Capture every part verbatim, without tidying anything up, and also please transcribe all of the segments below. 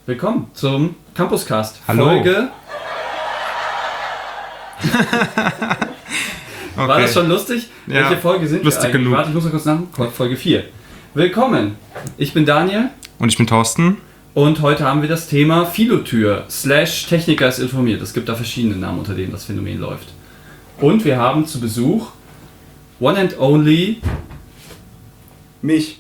Willkommen zum Campuscast. Hallo. Folge. Okay. War das schon lustig? Ja, Welche Folge sind lustig wir eigentlich? genug. Warte, ich muss noch kurz nach. Folge vier. Willkommen. Ich bin Daniel. Und ich bin Thorsten. Und heute haben wir das Thema Philotür slash Techniker ist informiert. Es gibt da verschiedene Namen, unter denen das Phänomen läuft. Und wir haben zu Besuch One and Only mich.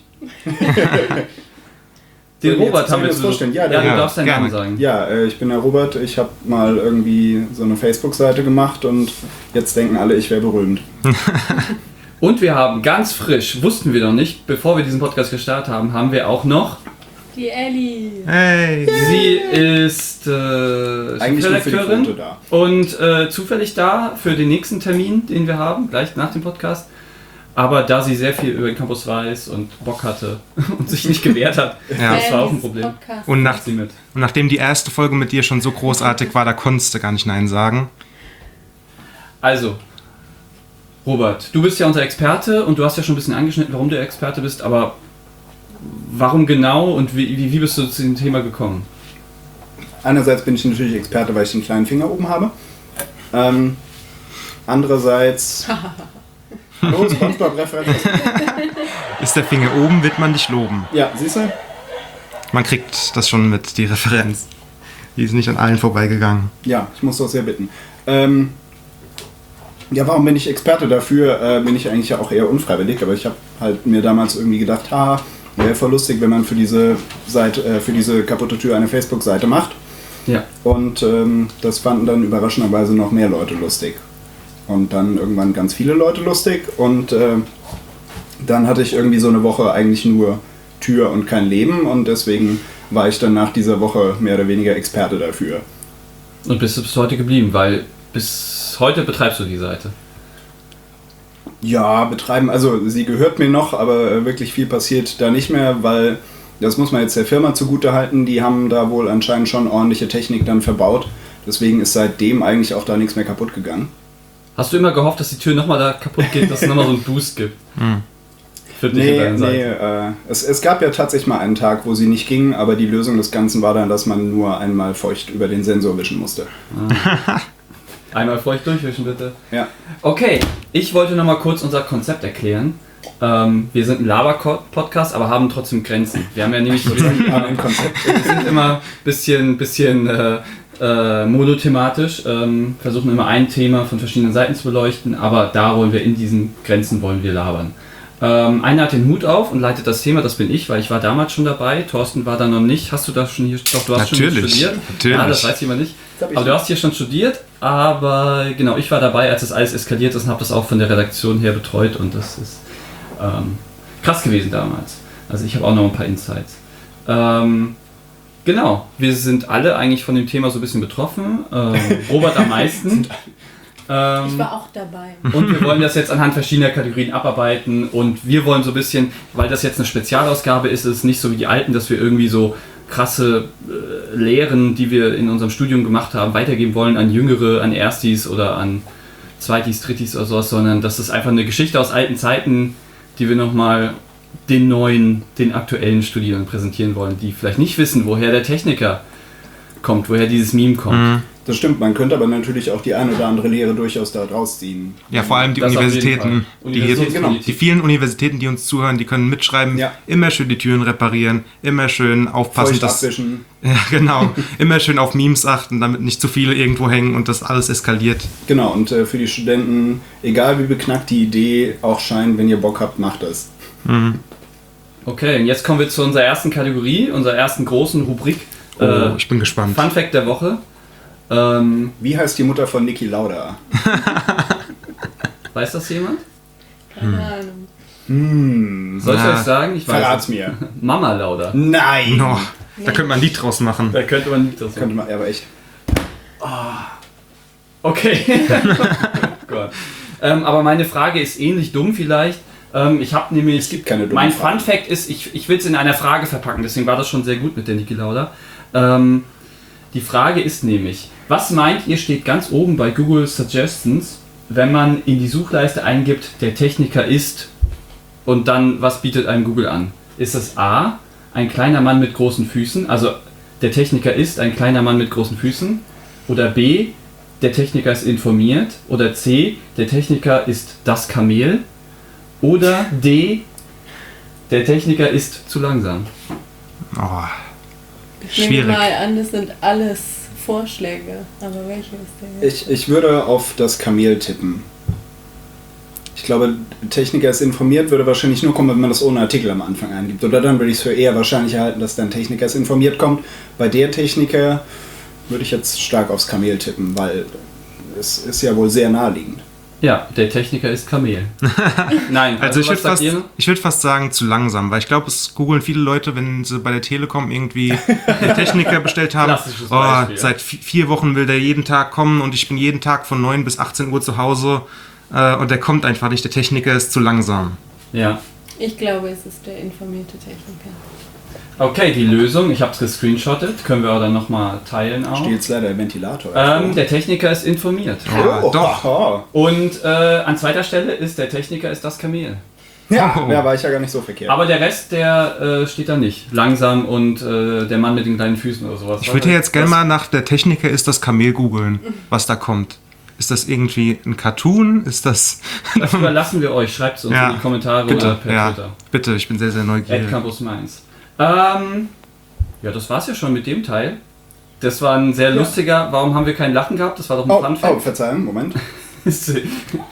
den Soll ich Robert jetzt haben wir das zu vorstellen? Besuch. Ja, Ja, der- du darfst deinen gerne. Namen sagen. Ja, äh, ich bin der Robert. Ich habe mal irgendwie so eine Facebook-Seite gemacht und jetzt denken alle, ich wäre berühmt. Und wir haben ganz frisch, wussten wir noch nicht, bevor wir diesen Podcast gestartet haben, haben wir auch noch, Die Ellie. Hey. sie ist äh, Eigentlich nur für die Chefredakteurin Quote da. und äh, zufällig da für den nächsten Termin, den wir haben, gleich nach dem Podcast. Aber da sie sehr viel über den Campus weiß und Bock hatte und sich nicht gewehrt hat, Ja. das war auch ein Dieses Problem. Podcast. Und, nach, Macht sie mit. und nachdem die erste Folge mit dir schon so großartig war, da konntest du gar nicht Nein sagen. Also, Robert, du bist ja unser Experte und du hast ja schon ein bisschen angeschnitten, warum du Experte bist, aber warum genau und wie, wie, wie bist du zu dem Thema gekommen? Einerseits bin ich natürlich Experte, weil ich den kleinen Finger oben habe. Ähm, andererseits... Hallo, SpongeBob-Referenz. Ist der Finger oben, wird man dich loben. Ja, siehst du? Man kriegt das schon mit, die Referenz. Die ist nicht an allen vorbeigegangen. Ja, ich muss doch sehr bitten. Ähm, ja, warum bin ich Experte dafür? Äh, bin ich eigentlich ja auch eher unfreiwillig, aber ich habe halt mir damals irgendwie gedacht, ha, wäre voll lustig, wenn man für diese Seite, äh, für diese kaputte Tür eine Facebook-Seite macht. Ja. Und ähm, das fanden dann überraschenderweise noch mehr Leute lustig. Und dann irgendwann ganz viele Leute lustig. Und äh, dann hatte ich irgendwie so eine Woche eigentlich nur Tür und kein Leben. Und deswegen war ich dann nach dieser Woche mehr oder weniger Experte dafür. Und bist du bis heute geblieben, weil bis heute betreibst du die Seite. Ja, betreiben, also sie gehört mir noch, aber äh, wirklich viel passiert da nicht mehr, weil das muss man jetzt der Firma zugute halten. Die haben da wohl anscheinend schon ordentliche Technik dann verbaut. Deswegen ist seitdem eigentlich auch da nichts mehr kaputt gegangen. Hast du immer gehofft, dass die Tür nochmal da kaputt geht, dass es nochmal so einen Boost gibt? Hm. Für dich Nee, und deine nee, Seite. äh, es, es gab ja tatsächlich mal einen Tag, wo sie nicht ging, aber die Lösung des Ganzen war dann, dass man nur einmal feucht über den Sensor wischen musste. Einmal feucht durchwischen, bitte. Ja. Okay, ich wollte nochmal kurz unser Konzept erklären. Ähm, wir sind ein Laber-Podcast, aber haben trotzdem Grenzen. Wir haben ja nämlich wir sind, Aber ein Konzept. wir sind immer ein bisschen, bisschen äh, äh, monothematisch, ähm, versuchen immer ein Thema von verschiedenen Seiten zu beleuchten, aber da wollen wir in diesen Grenzen wollen wir labern. Ähm, einer hat den Hut auf und leitet das Thema, das bin ich, weil ich war damals schon dabei. Thorsten war da noch nicht. Hast du das schon hier? Doch, du hast Natürlich, schon studiert. natürlich. Ja, das weiß jemand nicht. Das hab ich Aber du hast hier schon studiert, aber genau, ich war dabei, als das alles eskaliert ist und habe das auch von der Redaktion her betreut und das ist ähm, krass gewesen damals. Also ich habe auch noch ein paar Insights. Ähm, genau, wir sind alle eigentlich von dem Thema so ein bisschen betroffen. Ähm, Robert am meisten. Ähm, Ich war auch dabei. und wir wollen das jetzt anhand verschiedener Kategorien abarbeiten und wir wollen so ein bisschen, weil das jetzt eine Spezialausgabe ist, ist es nicht so wie die alten, dass wir irgendwie so krasse äh, Lehren, die wir in unserem Studium gemacht haben, weitergeben wollen an Jüngere, an Erstis oder an Zweitis, Drittis oder sowas, sondern das ist einfach eine Geschichte aus alten Zeiten, die wir nochmal den neuen, den aktuellen Studierenden präsentieren wollen, die vielleicht nicht wissen, woher der Techniker kommt, woher dieses Meme kommt. Mhm. Das stimmt, man könnte aber natürlich auch die eine oder andere Lehre durchaus da draus ziehen. Ja, vor allem die Das auf jeden Universitäten, Fall. die, hier, Universitätspolitik. die vielen Universitäten, die uns zuhören, die können mitschreiben, Ja. immer schön die Türen reparieren, immer schön aufpassen, Feucht dass, abwischen. ja, genau, immer schön auf Memes achten, damit nicht zu viele irgendwo hängen und das alles eskaliert. Genau, und äh, für die Studenten, egal wie beknackt die Idee auch scheint, wenn ihr Bock habt, macht es. Mhm. Okay, und jetzt kommen wir zu unserer ersten Kategorie, unserer ersten großen Rubrik. Oh, äh, ich bin gespannt. Fun Fact der Woche. Ähm, Wie heißt die Mutter von Niki Lauda? weiß das jemand? Keine Ahnung. Hm. Soll ich Na, euch sagen? Ich weiß Verrat's es. mir. Mama Lauda. Nein! No, da könnte man ein Lied draus machen. Da könnte man nicht das Könnte man, aber echt. Okay. oh Gott. Ähm, aber meine Frage ist ähnlich dumm vielleicht. Ähm, ich habe nämlich. Es gibt keine dummen Mein Fragen. Fun Fact ist, ich, ich will es in einer Frage verpacken, deswegen war das schon sehr gut mit der Niki Lauda. Ähm, die Frage ist nämlich, was meint ihr steht ganz oben bei Google Suggestions, wenn man in die Suchleiste eingibt, der Techniker ist und dann, was bietet einem Google an? Ist das A, ein kleiner Mann mit großen Füßen, also der Techniker ist ein kleiner Mann mit großen Füßen. Oder B, der Techniker ist informiert. Oder C, der Techniker ist das Kamel. Oder D, der Techniker ist zu langsam. Oh, Ich nehme schwierig. mal an, das sind alles Vorschläge. Aber welche ist der jetzt? Ich, ich würde auf das Kamel tippen. Ich glaube, Techniker ist informiert, würde wahrscheinlich nur kommen, wenn man das ohne Artikel am Anfang eingibt. Oder dann würde ich es für eher wahrscheinlich halten, dass dann Techniker ist informiert kommt. Bei der Techniker würde ich jetzt stark aufs Kamel tippen, weil es ist ja wohl sehr naheliegend. Ja, der Techniker ist Kamel. Nein, Also, ich was würde sagt fast, ihr? ich würd fast sagen zu langsam, weil ich glaube, es googeln viele Leute, wenn sie bei der Telekom irgendwie den Techniker bestellt haben. Klassisches Oh, Beispiel, ja. seit vi- vier Wochen will der jeden Tag kommen und ich bin jeden Tag von neun bis achtzehn Uhr zu Hause äh, und der kommt einfach nicht. Der Techniker ist zu langsam. Ja. Ich glaube, es ist der informierte Techniker. Okay, die Lösung, ich habe es gescreenshottet, können wir auch dann nochmal teilen auch. Steht jetzt leider der Ventilator. Ähm, der Techniker ist informiert. Ja, oh, doch. Oh. Und äh, an zweiter Stelle ist der Techniker ist das Kamel. Ja, Oh. ja, war ich ja gar nicht so verkehrt. Aber der Rest, der äh, steht da nicht. Langsam und äh, der Mann mit den kleinen Füßen oder sowas. Ich würde ja jetzt gerne mal nach der Techniker ist das Kamel googeln, was da kommt. Ist das irgendwie ein Cartoon? Ist das... Das überlassen wir euch. Schreibt es uns Ja, in die Kommentare bitte, oder per ja, Twitter. bitte, ich bin sehr, sehr At neugierig. Campus Mainz. Ähm, ja, das war's ja schon mit dem Teil. Das war ein sehr Ja. lustiger. Warum haben wir kein Lachen gehabt? Das war doch ein oh, Fun oh, Fact. Verzeihung, Moment. Okay.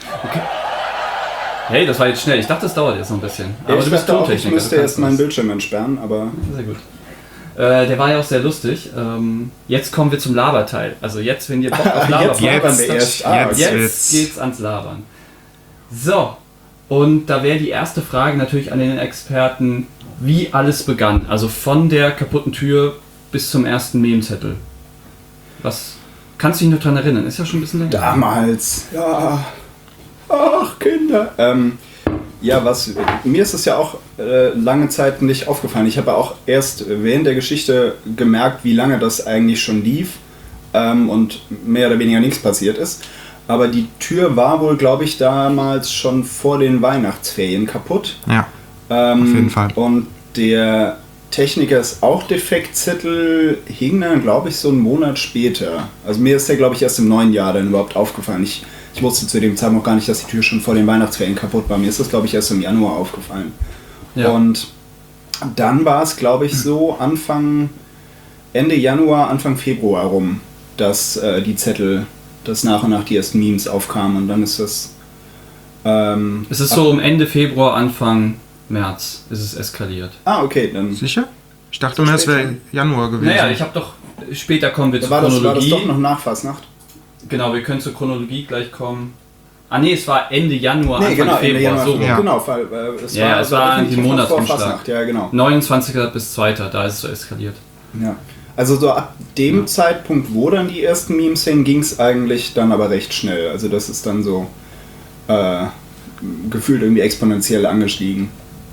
Hey, das war jetzt schnell. Ich dachte, das dauert jetzt noch ein bisschen. Aber ich du bist dachte auch, ich Tontechniker. müsste du erst kannst meinen das. Bildschirm entsperren, aber Sehr gut. Äh, der war ja auch sehr lustig. Ähm, jetzt kommen wir zum Laberteil. Also jetzt, wenn ihr Bock auf Laber jetzt habt, labern wir erst. Ah, jetzt. okay. jetzt geht's ans Labern. So, und da wäre die erste Frage natürlich an den Experten, wie alles begann. Also von der kaputten Tür bis zum ersten Meme-Zettel. Was kannst du dich noch dran erinnern? Ist ja schon ein bisschen länger. Damals, ja. Ach, Kinder. Ähm, ja, was, mir ist es ja auch äh, lange Zeit nicht aufgefallen. Ich habe auch erst während der Geschichte gemerkt, wie lange das eigentlich schon lief ähm, und mehr oder weniger nichts passiert ist. Aber die Tür war wohl, glaube ich, damals schon vor den Weihnachtsferien kaputt. Ja, Ähm, Auf jeden Fall. Und der Techniker ist auch Defektzettel, hing dann, glaube ich, so einen Monat später. Also mir ist der, glaube ich, erst im neuen Jahr dann überhaupt aufgefallen. Ich, ich wusste zu dem Zeitpunkt gar nicht, dass die Tür schon vor den Weihnachtsferien kaputt war. Mir ist das, glaube ich, erst im Januar aufgefallen. Ja. Und dann war es, glaube ich, so Anfang, Ende Januar, Anfang Februar rum, dass äh, die Zettel, dass nach und nach die ersten Memes aufkamen. Und dann ist das... Ähm, Es ist so um Ende Februar, Anfang März ist es eskaliert. Ah, okay, dann... sicher? Ich dachte immer, es wäre Januar gewesen. Naja, ich habe doch... Später kommen wir zur War das, war das Chronologie. doch noch nach Fastnacht? Genau, wir können zur Chronologie gleich kommen. Ah nee, es war Ende Januar, Nee, Anfang genau, Ende Februar. Januar, So rum. Ja. genau, weil, äh, es Ja, war, es war definitiv die noch vor Monatsumschlag. Fastnacht, ja, genau. neunundzwanzigster bis zweiter da ist es so eskaliert. Ja. Also so ab dem Zeitpunkt, wo dann die ersten Memes hingen, ging es eigentlich dann aber recht schnell. Also das ist dann so äh, gefühlt irgendwie exponentiell angestiegen.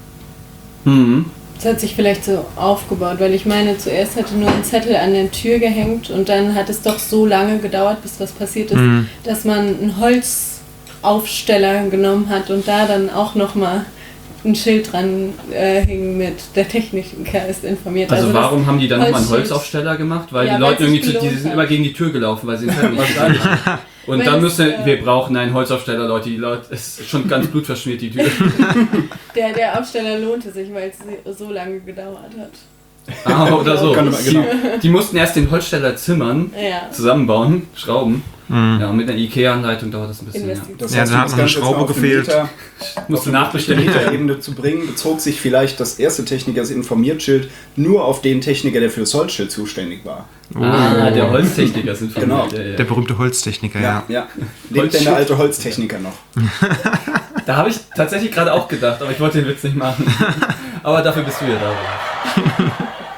Mhm. Das hat sich vielleicht so aufgebaut, weil ich meine, zuerst hatte nur ein Zettel an der Tür gehängt und dann hat es doch so lange gedauert, bis was passiert ist, Mhm. dass man einen Holzaufsteller genommen hat und da dann auch nochmal ein Schild dran äh, hing mit der Techniker ist informiert. Also, das warum haben die dann nochmal einen Holzschild- Holzaufsteller gemacht? Weil Ja, die weil Leute es sich irgendwie, zu, die gelohnt sind hat. immer gegen die Tür gelaufen, weil sie den Zettel nicht verstanden haben. Und Weil dann es, müssen äh, wir brauchen einen Holzaufsteller, Leute. Die Leute, es ist schon ganz blutverschmiert, die Tür. Der, der Aufsteller lohnte sich, weil es so lange gedauert hat. Ah, oder so. Kann man- genau. Die, die mussten erst den Holzsteller zimmern, Ja. zusammenbauen, schrauben. Mhm. Ja, und mit einer Ikea-Anleitung dauert das ein bisschen. Ja. Investition. Das Ja, heißt, dann um hat das noch eine Ganze jetzt Schraube auf die gefehlt. Meter- Musst du auf die nachbestellen. Metaebene zu bringen, bezog sich vielleicht das erste Technikers Informiert-Schild nur auf den Techniker, der für das Holzschild zuständig war. Ah, der Holztechniker sind Genau. Ja, ja. Der berühmte Holztechniker, ja. ja. Lebt denn der alte Holztechniker noch? Da habe ich tatsächlich gerade auch gedacht, aber ich wollte den Witz nicht machen. Aber dafür bist du ja da.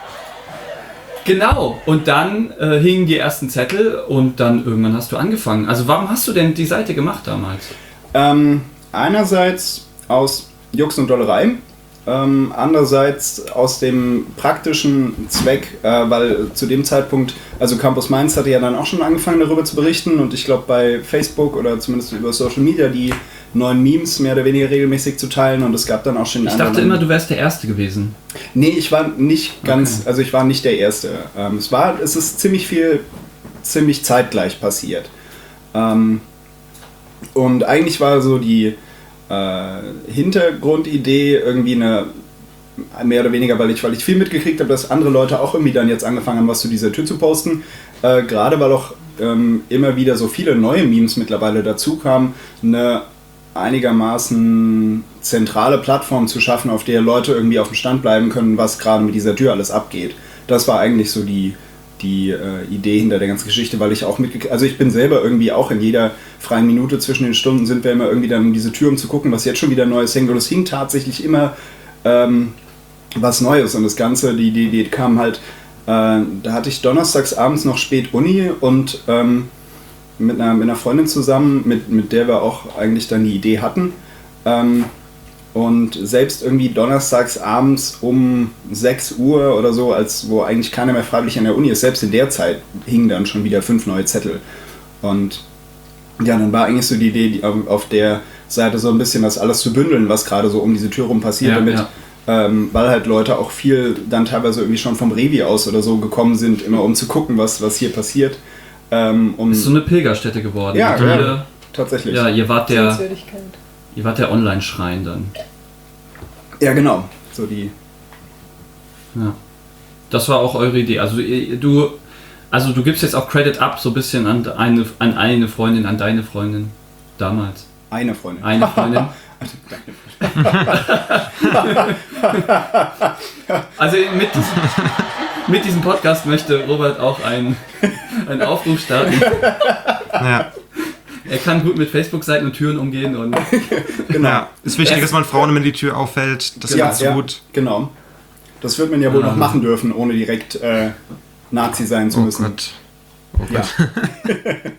Genau, und dann äh, hingen die ersten Zettel und dann irgendwann hast du angefangen. Also warum hast du denn die Seite gemacht damals? Ähm, einerseits aus Jux und Dollerei, ähm, andererseits aus dem praktischen Zweck, äh, weil zu dem Zeitpunkt, also Campus Mainz hatte ja dann auch schon angefangen darüber zu berichten und ich glaube bei Facebook oder zumindest über Social Media die neuen Memes mehr oder weniger regelmäßig zu teilen und es gab dann auch schon... Ich dachte immer, du wärst der Erste gewesen. Nee, ich war nicht ganz, okay. also ich war nicht der Erste. Ähm, es war, es ist ziemlich viel, ziemlich zeitgleich passiert. Ähm, und eigentlich war so die äh, Hintergrundidee irgendwie eine, mehr oder weniger, weil ich, weil ich viel mitgekriegt habe, dass andere Leute auch irgendwie dann jetzt angefangen haben, was zu dieser Tür zu posten. Äh, gerade weil auch ähm, immer wieder so viele neue Memes mittlerweile dazu kamen, eine einigermaßen zentrale Plattform zu schaffen, auf der Leute irgendwie auf dem Stand bleiben können, was gerade mit dieser Tür alles abgeht. Das war eigentlich so die, die äh, Idee hinter der ganzen Geschichte, weil ich auch mitgekriegt, also ich bin selber irgendwie auch in jeder freien Minute zwischen den Stunden sind wir immer irgendwie dann um diese Tür, um zu gucken, was jetzt schon wieder Neues hängt, und es hing tatsächlich immer ähm, was Neues und das Ganze, die, die, die kam halt, äh, da hatte ich donnerstags abends noch spät Uni und ähm, mit einer, mit einer Freundin zusammen, mit, mit der wir auch eigentlich dann die Idee hatten. Ähm, und selbst irgendwie donnerstags abends um sechs Uhr oder so, als wo eigentlich keiner mehr freiwillig an der Uni ist, selbst in der Zeit hingen dann schon wieder fünf neue Zettel. Und ja, dann war eigentlich so die Idee, die, auf der Seite so ein bisschen das alles zu bündeln, was gerade so um diese Tür rum passiert, ja, damit, ja. Ähm, weil halt Leute auch viel dann teilweise irgendwie schon vom Revi aus oder so gekommen sind, immer um zu gucken, was, was hier passiert. Ähm, um ist so eine Pilgerstätte geworden. Ja, ja, ja, tatsächlich. Ja, ihr wart der, ihr wart der Online-Schrein dann. Ja, genau. So die. Ja. Das war auch eure Idee. Also du, also du gibst jetzt auch Credit up so ein bisschen an eine, an eine Freundin, an deine Freundin damals. Eine Freundin. Eine Freundin. Also mit diesem, mit diesem Podcast möchte Robert auch einen, einen Aufruf starten. Ja. Er kann gut mit Facebook-Seiten und Türen umgehen und genau. Ja, ist wichtig, dass man Frauen immer die Tür auffällt. Das ja, ist ja, gut. Genau. Das wird man ja wohl ah. noch machen dürfen, ohne direkt äh, Nazi sein zu oh müssen. Gott. Oh Gott. Ja.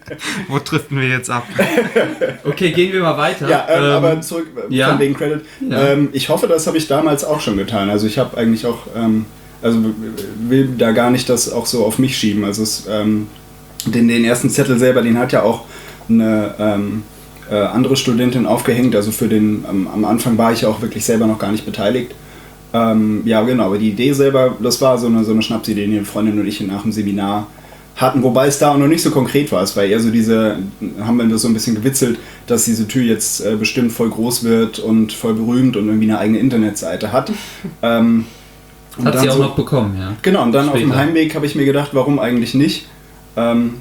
Wo driften wir jetzt ab? Okay, gehen wir mal weiter. Ja, ähm, ähm, aber zurück äh, ja. von wegen Credit. Ja. Ähm, ich hoffe, das habe ich damals auch schon getan. Also ich habe eigentlich auch, ähm, also will da gar nicht das auch so auf mich schieben. Also es, ähm, den, den ersten Zettel selber, den hat ja auch eine ähm, äh, andere Studentin aufgehängt. Also für den, ähm, am Anfang war ich ja auch wirklich selber noch gar nicht beteiligt. Ähm, ja, genau, aber die Idee selber, das war so eine, so eine Schnapsidee, die eine Freundin und ich nach dem Seminar hatten, wobei es da auch noch nicht so konkret war. Es war eher so diese, haben wir das so ein bisschen gewitzelt, dass diese Tür jetzt äh, bestimmt voll groß wird und voll berühmt und irgendwie eine eigene Internetseite hat. ähm, hat sie auch so, noch bekommen, ja. Genau, und dann Später. Auf dem Heimweg habe ich mir gedacht, warum eigentlich nicht? Ähm,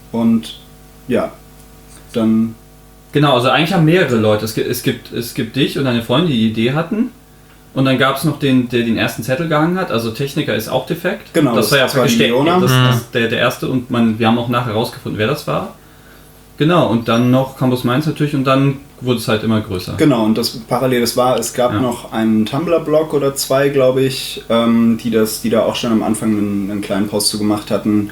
und ja, dann... Genau, also eigentlich haben mehrere Leute, es gibt, es gibt, es gibt dich und deine Freunde, die die Idee hatten. Und dann gab es noch den, der den ersten Zettel gehangen hat, also Techniker ist auch defekt. Genau, das, das war ja praktisch der, das, mhm. das, der, der erste und man, wir haben auch nachher herausgefunden, wer das war. Genau, und dann noch Campus Mainz natürlich und dann wurde es halt immer größer. Genau, und das parallel, das war, es gab ja. noch einen Tumblr-Blog oder zwei, glaube ich, ähm, die, das, die da auch schon am Anfang einen, einen kleinen Post zu gemacht hatten.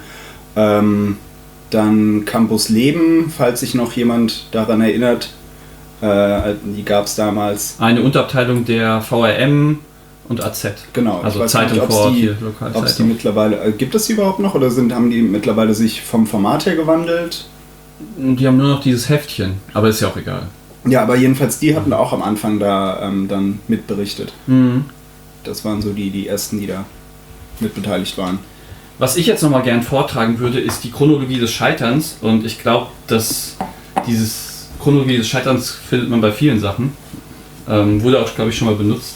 Ähm, dann Campus Leben, falls sich noch jemand daran erinnert. Äh, die gab es damals. Eine Unterabteilung der V R M und A Z. Genau. Also Zeitung vor Ort, hier, Lokalzeitung. Ob es die mittlerweile, äh, gibt es die überhaupt noch oder sind, haben die mittlerweile sich vom Format her gewandelt? Die haben nur noch dieses Heftchen, aber ist ja auch egal. Ja, aber jedenfalls die hatten auch am Anfang da ähm, dann mitberichtet. Mhm. Das waren so die, die ersten, die da mitbeteiligt waren. Was ich jetzt nochmal gern vortragen würde, ist die Chronologie des Scheiterns und ich glaube, dass dieses Chronologie des Scheiterns findet man bei vielen Sachen. Ähm, wurde auch, glaube ich, schon mal benutzt.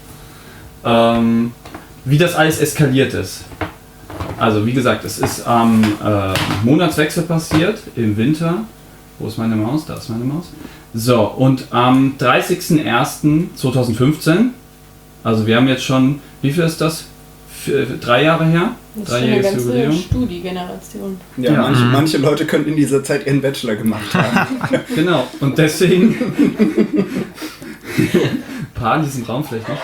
Ähm, wie das alles eskaliert ist. Also, wie gesagt, es ist am äh, Monatswechsel passiert, im Winter. Wo ist meine Maus? Da ist meine Maus. So, und am dreißigsten ersten zweitausendfünfzehn, also wir haben jetzt schon, wie viel ist das? Für, für drei Jahre her? Das ist eine Dreijähriges ganze Jubiläum. Studi-Generation. Ja, Ja. Manche, Mhm. manche Leute können in dieser Zeit ihren Bachelor gemacht haben. Genau, und deswegen. Ein paar in diesem Raum vielleicht nicht.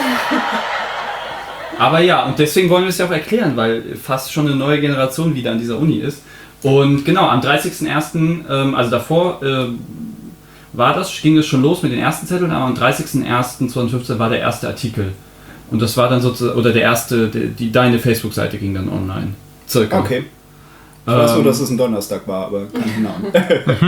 Aber ja, und deswegen wollen wir es ja auch erklären, weil fast schon eine neue Generation wieder an dieser Uni ist. Und genau, am dreißigsten ersten, ähm, also davor äh, war das, ging es schon los mit den ersten Zetteln, aber am dreißigsten ersten zweitausendfünfzehn war der erste Artikel. Und das war dann sozusagen, oder der erste, die, die deine Facebook-Seite ging dann online. Circa. Okay. Ich weiß nur, Ähm, dass es ein Donnerstag war, aber keine Ahnung.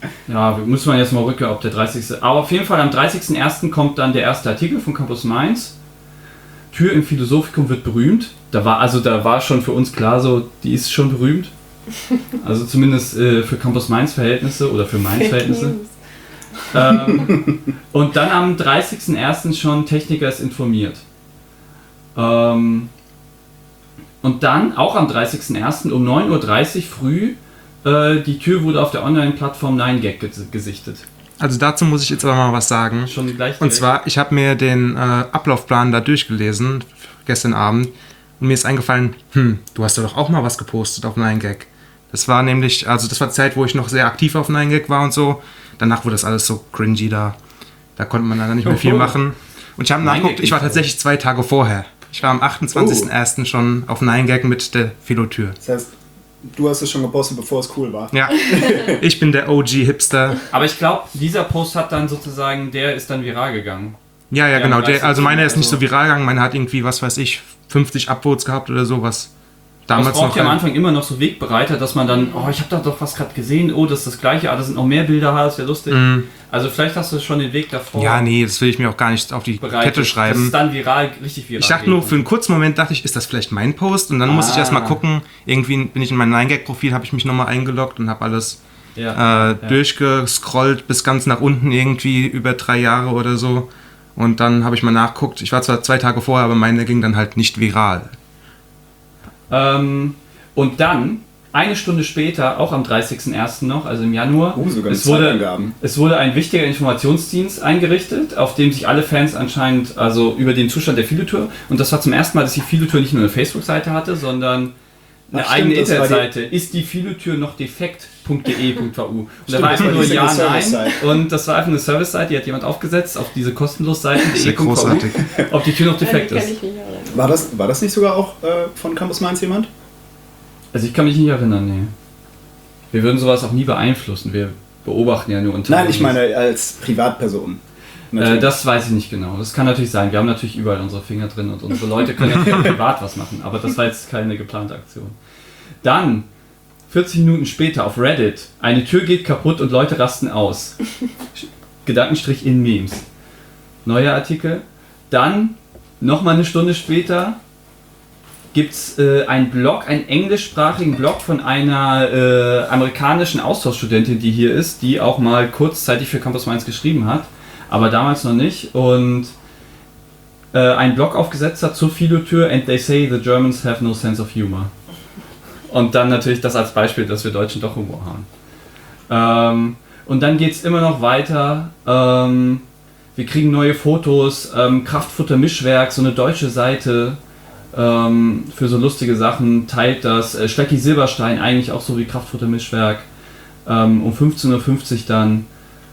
Ja, muss man jetzt mal rücken, ob der dreißigste Aber auf jeden Fall am dreißigsten ersten kommt dann der erste Artikel von Campus Mainz. Tür im Philosophikum wird berühmt. Da war also da war schon für uns klar so, die ist schon berühmt. Also zumindest äh, für Campus Mainz Verhältnisse oder für Mainz Verhältnisse. ähm, und dann am dreißigsten ersten schon Techniker ist informiert. Ähm, und dann auch am dreißigsten ersten um neun Uhr dreißig früh äh, die Tür wurde auf der Online-Plattform nine gag ges- gesichtet. Also dazu muss ich jetzt aber mal was sagen. Schon gleich Und direkt. zwar, ich habe mir den äh, Ablaufplan da durchgelesen, gestern Abend, und mir ist eingefallen, hm, du hast ja doch auch mal was gepostet auf nine gag. Das war nämlich, also das war die Zeit, wo ich noch sehr aktiv auf nine gag war und so. Danach wurde das alles so cringy da. Da konnte man dann nicht mehr viel machen. Und ich habe nachgeguckt, ich war tatsächlich zwei Tage vorher. Ich war am achtundzwanzigsten ersten schon auf nine gag mit der Philotür. Das heißt, du hast es schon gepostet, bevor es cool war. Ja, ich bin der O G-Hipster. Aber ich glaube, dieser Post hat dann sozusagen, der ist dann viral gegangen. Ja, ja, Ja, genau. dreißig Der, also meiner ist nicht also- so viral gegangen. Meiner hat irgendwie, was weiß ich, fünfzig Upvotes gehabt oder sowas. Aber es Damals braucht noch. ja am ein- Anfang immer noch so Wegbereiter, dass man dann, oh, ich habe da doch was gerade gesehen, oh, das ist das Gleiche, ah, da sind noch mehr Bilder, das wäre lustig. Mm. Also vielleicht hast du schon den Weg davor Ja, nee, das will ich mir auch gar nicht auf die bereitet, Kette dass schreiben. es dann viral, richtig viral Ich dachte geht. nur, für einen kurzen Moment dachte ich, ist das vielleicht mein Post? Und dann musste ich Ah. erst mal gucken. Irgendwie bin ich in mein nine gag-Profil, habe ich mich nochmal eingeloggt und habe alles ja, äh, durchgescrollt bis ganz nach unten irgendwie über drei Jahre oder so. Und dann habe ich mal nachgeguckt. Ich war zwar zwei Tage vorher, aber meine ging dann halt nicht viral. Ähm, und dann, eine Stunde später, auch am dreißigsten ersten noch, also im Januar, Uh, sogar mit es, wurde, Zeitangaben. es wurde ein wichtiger Informationsdienst eingerichtet, auf dem sich alle Fans anscheinend also über den Zustand der Philotür, und das war zum ersten Mal, dass die Philotür nicht nur eine Facebook-Seite hatte, sondern eine Ach, eigene stimmt, das war die- Internetseite. Ist die Philotür noch defekt.de.vu? Und da Stimmt, war das einfach war nur diese ja, nein. Service-Seite. Und das war einfach eine Service-Seite, die hat jemand aufgesetzt auf diese kostenlos Seite, Sehr großartig. ob die Tür noch An die defekt kann ist. ich mich auch erinnern. War das, war das nicht sogar auch äh, von Campus Mainz jemand? Also ich kann mich nicht erinnern, nee. Wir würden sowas auch nie beeinflussen. Wir beobachten ja nur unter. Nein, ich meine als Privatperson. Äh, Natürlich. das weiß ich nicht genau. Das kann natürlich sein. Wir haben natürlich überall unsere Finger drin und unsere Leute können ja privat was machen. Aber das war jetzt keine geplante Aktion. Dann, vierzig Minuten später auf Reddit, eine Tür geht kaputt und Leute rasten aus. Gedankenstrich in Memes. Neuer Artikel. Dann, nochmal eine Stunde später, gibt es äh, einen Blog, einen englischsprachigen Blog von einer äh, amerikanischen Austauschstudentin, die hier ist, die auch mal kurzzeitig für Campus Mainz geschrieben hat, aber damals noch nicht, und äh, einen Blog aufgesetzt hat zur Philotür, and they say the Germans have no sense of humor. Und dann natürlich das als Beispiel, dass wir Deutschen doch Humor haben. Ähm, und dann geht es immer noch weiter. Ähm, wir kriegen neue Fotos, ähm, Kraftfutter Mischwerk, so eine deutsche Seite, ähm, für so lustige Sachen, teilt das. Äh, Stecki Silberstein, eigentlich auch so wie Kraftfutter Mischwerk. Ähm, um fünfzehn Uhr fünfzig dann.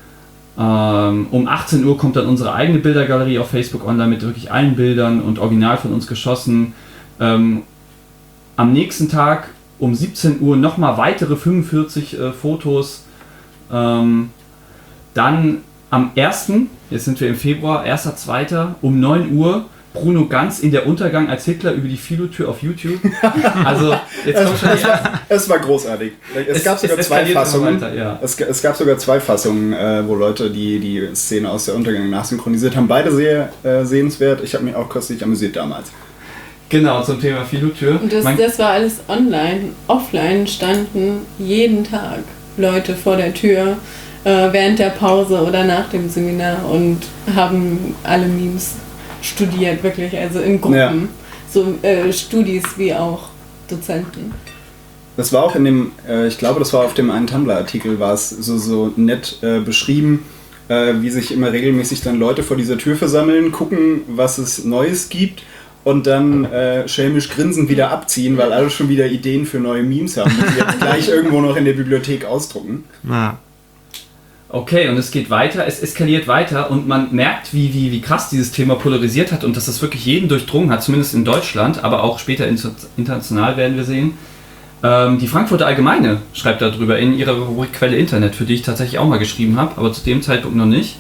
Ähm, um achtzehn Uhr kommt dann unsere eigene Bildergalerie auf Facebook online mit wirklich allen Bildern und original von uns geschossen. Ähm, am nächsten Tag um siebzehn Uhr nochmal weitere fünfundvierzig äh, Fotos. Ähm, dann am ersten, jetzt sind wir im Februar, erster zweiter um neun Uhr Bruno Ganz in der Untergang als Hitler über die Philotür auf YouTube. Also, jetzt kommt schon die ersten. Es war großartig. Es, Es- gab sogar es zwei eskaliert immer Fassungen. weiter, ja. es, es gab sogar zwei Fassungen, äh, wo Leute die, die Szene aus der Untergang nachsynchronisiert haben. Beide sehr äh, sehenswert. Ich habe mich auch köstlich amüsiert damals. Genau, zum Thema Philotür. Und das, Man- das war alles online. Offline standen jeden Tag Leute vor der Tür äh, während der Pause oder nach dem Seminar und haben alle Memes studiert, wirklich, also in Gruppen. Ja. So äh, Studis wie auch Dozenten. Das war auch in dem, äh, ich glaube, das war auf dem einen Tumblr-Artikel, war es so, so nett äh, beschrieben, äh, wie sich immer regelmäßig dann Leute vor dieser Tür versammeln, gucken, was es Neues gibt und dann äh, schelmisch grinsend wieder abziehen, weil alle schon wieder Ideen für neue Memes haben, die sie jetzt gleich irgendwo noch in der Bibliothek ausdrucken. Ja. Okay, und es geht weiter, es eskaliert weiter und man merkt, wie, wie, wie krass dieses Thema polarisiert hat und dass das wirklich jeden durchdrungen hat, zumindest in Deutschland, aber auch später inter- international werden wir sehen. Ähm, die Frankfurter Allgemeine schreibt darüber in ihrer Rubrik Quelle Internet, für die ich tatsächlich auch mal geschrieben habe, aber zu dem Zeitpunkt noch nicht.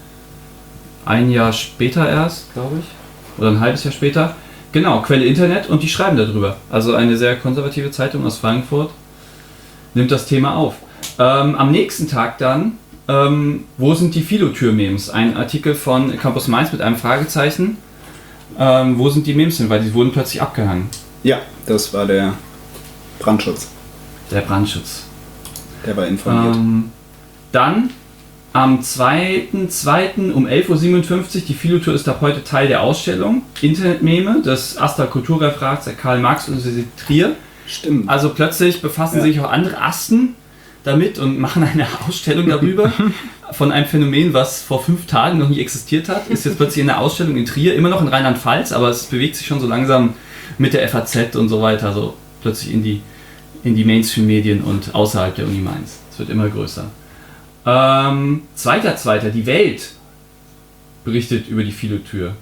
Ein Jahr später erst, glaube ich, oder ein halbes Jahr später. Genau, Quelle Internet, und die schreiben darüber. Also eine sehr konservative Zeitung aus Frankfurt nimmt das Thema auf. Ähm, am nächsten Tag dann, ähm, wo sind die Philotür-Memes? Ein Artikel von Campus Mainz mit einem Fragezeichen. Ähm, wo sind die Memes hin? Weil die wurden plötzlich abgehangen. Ja, das war der Brandschutz. Der Brandschutz. Der war informiert. Ähm, dann am zweiten zweiten um elf Uhr siebenundfünfzig, die Philotür ist ab heute Teil der Ausstellung. Internetmeme des Astra Kulturreferats der Karl-Marx-Universität Trier. Stimmt. Also plötzlich befassen Ja. sich auch andere Asten damit und machen eine Ausstellung darüber von einem Phänomen, was vor fünf Tagen noch nie existiert hat. Ist jetzt plötzlich in der Ausstellung in Trier, immer noch in Rheinland-Pfalz, aber es bewegt sich schon so langsam mit der F A Z und so weiter, so plötzlich in die, in die Mainstream-Medien und außerhalb der Uni Mainz. Es wird immer größer. Ähm, zweiter Zweiter, die Welt berichtet über die Philotür.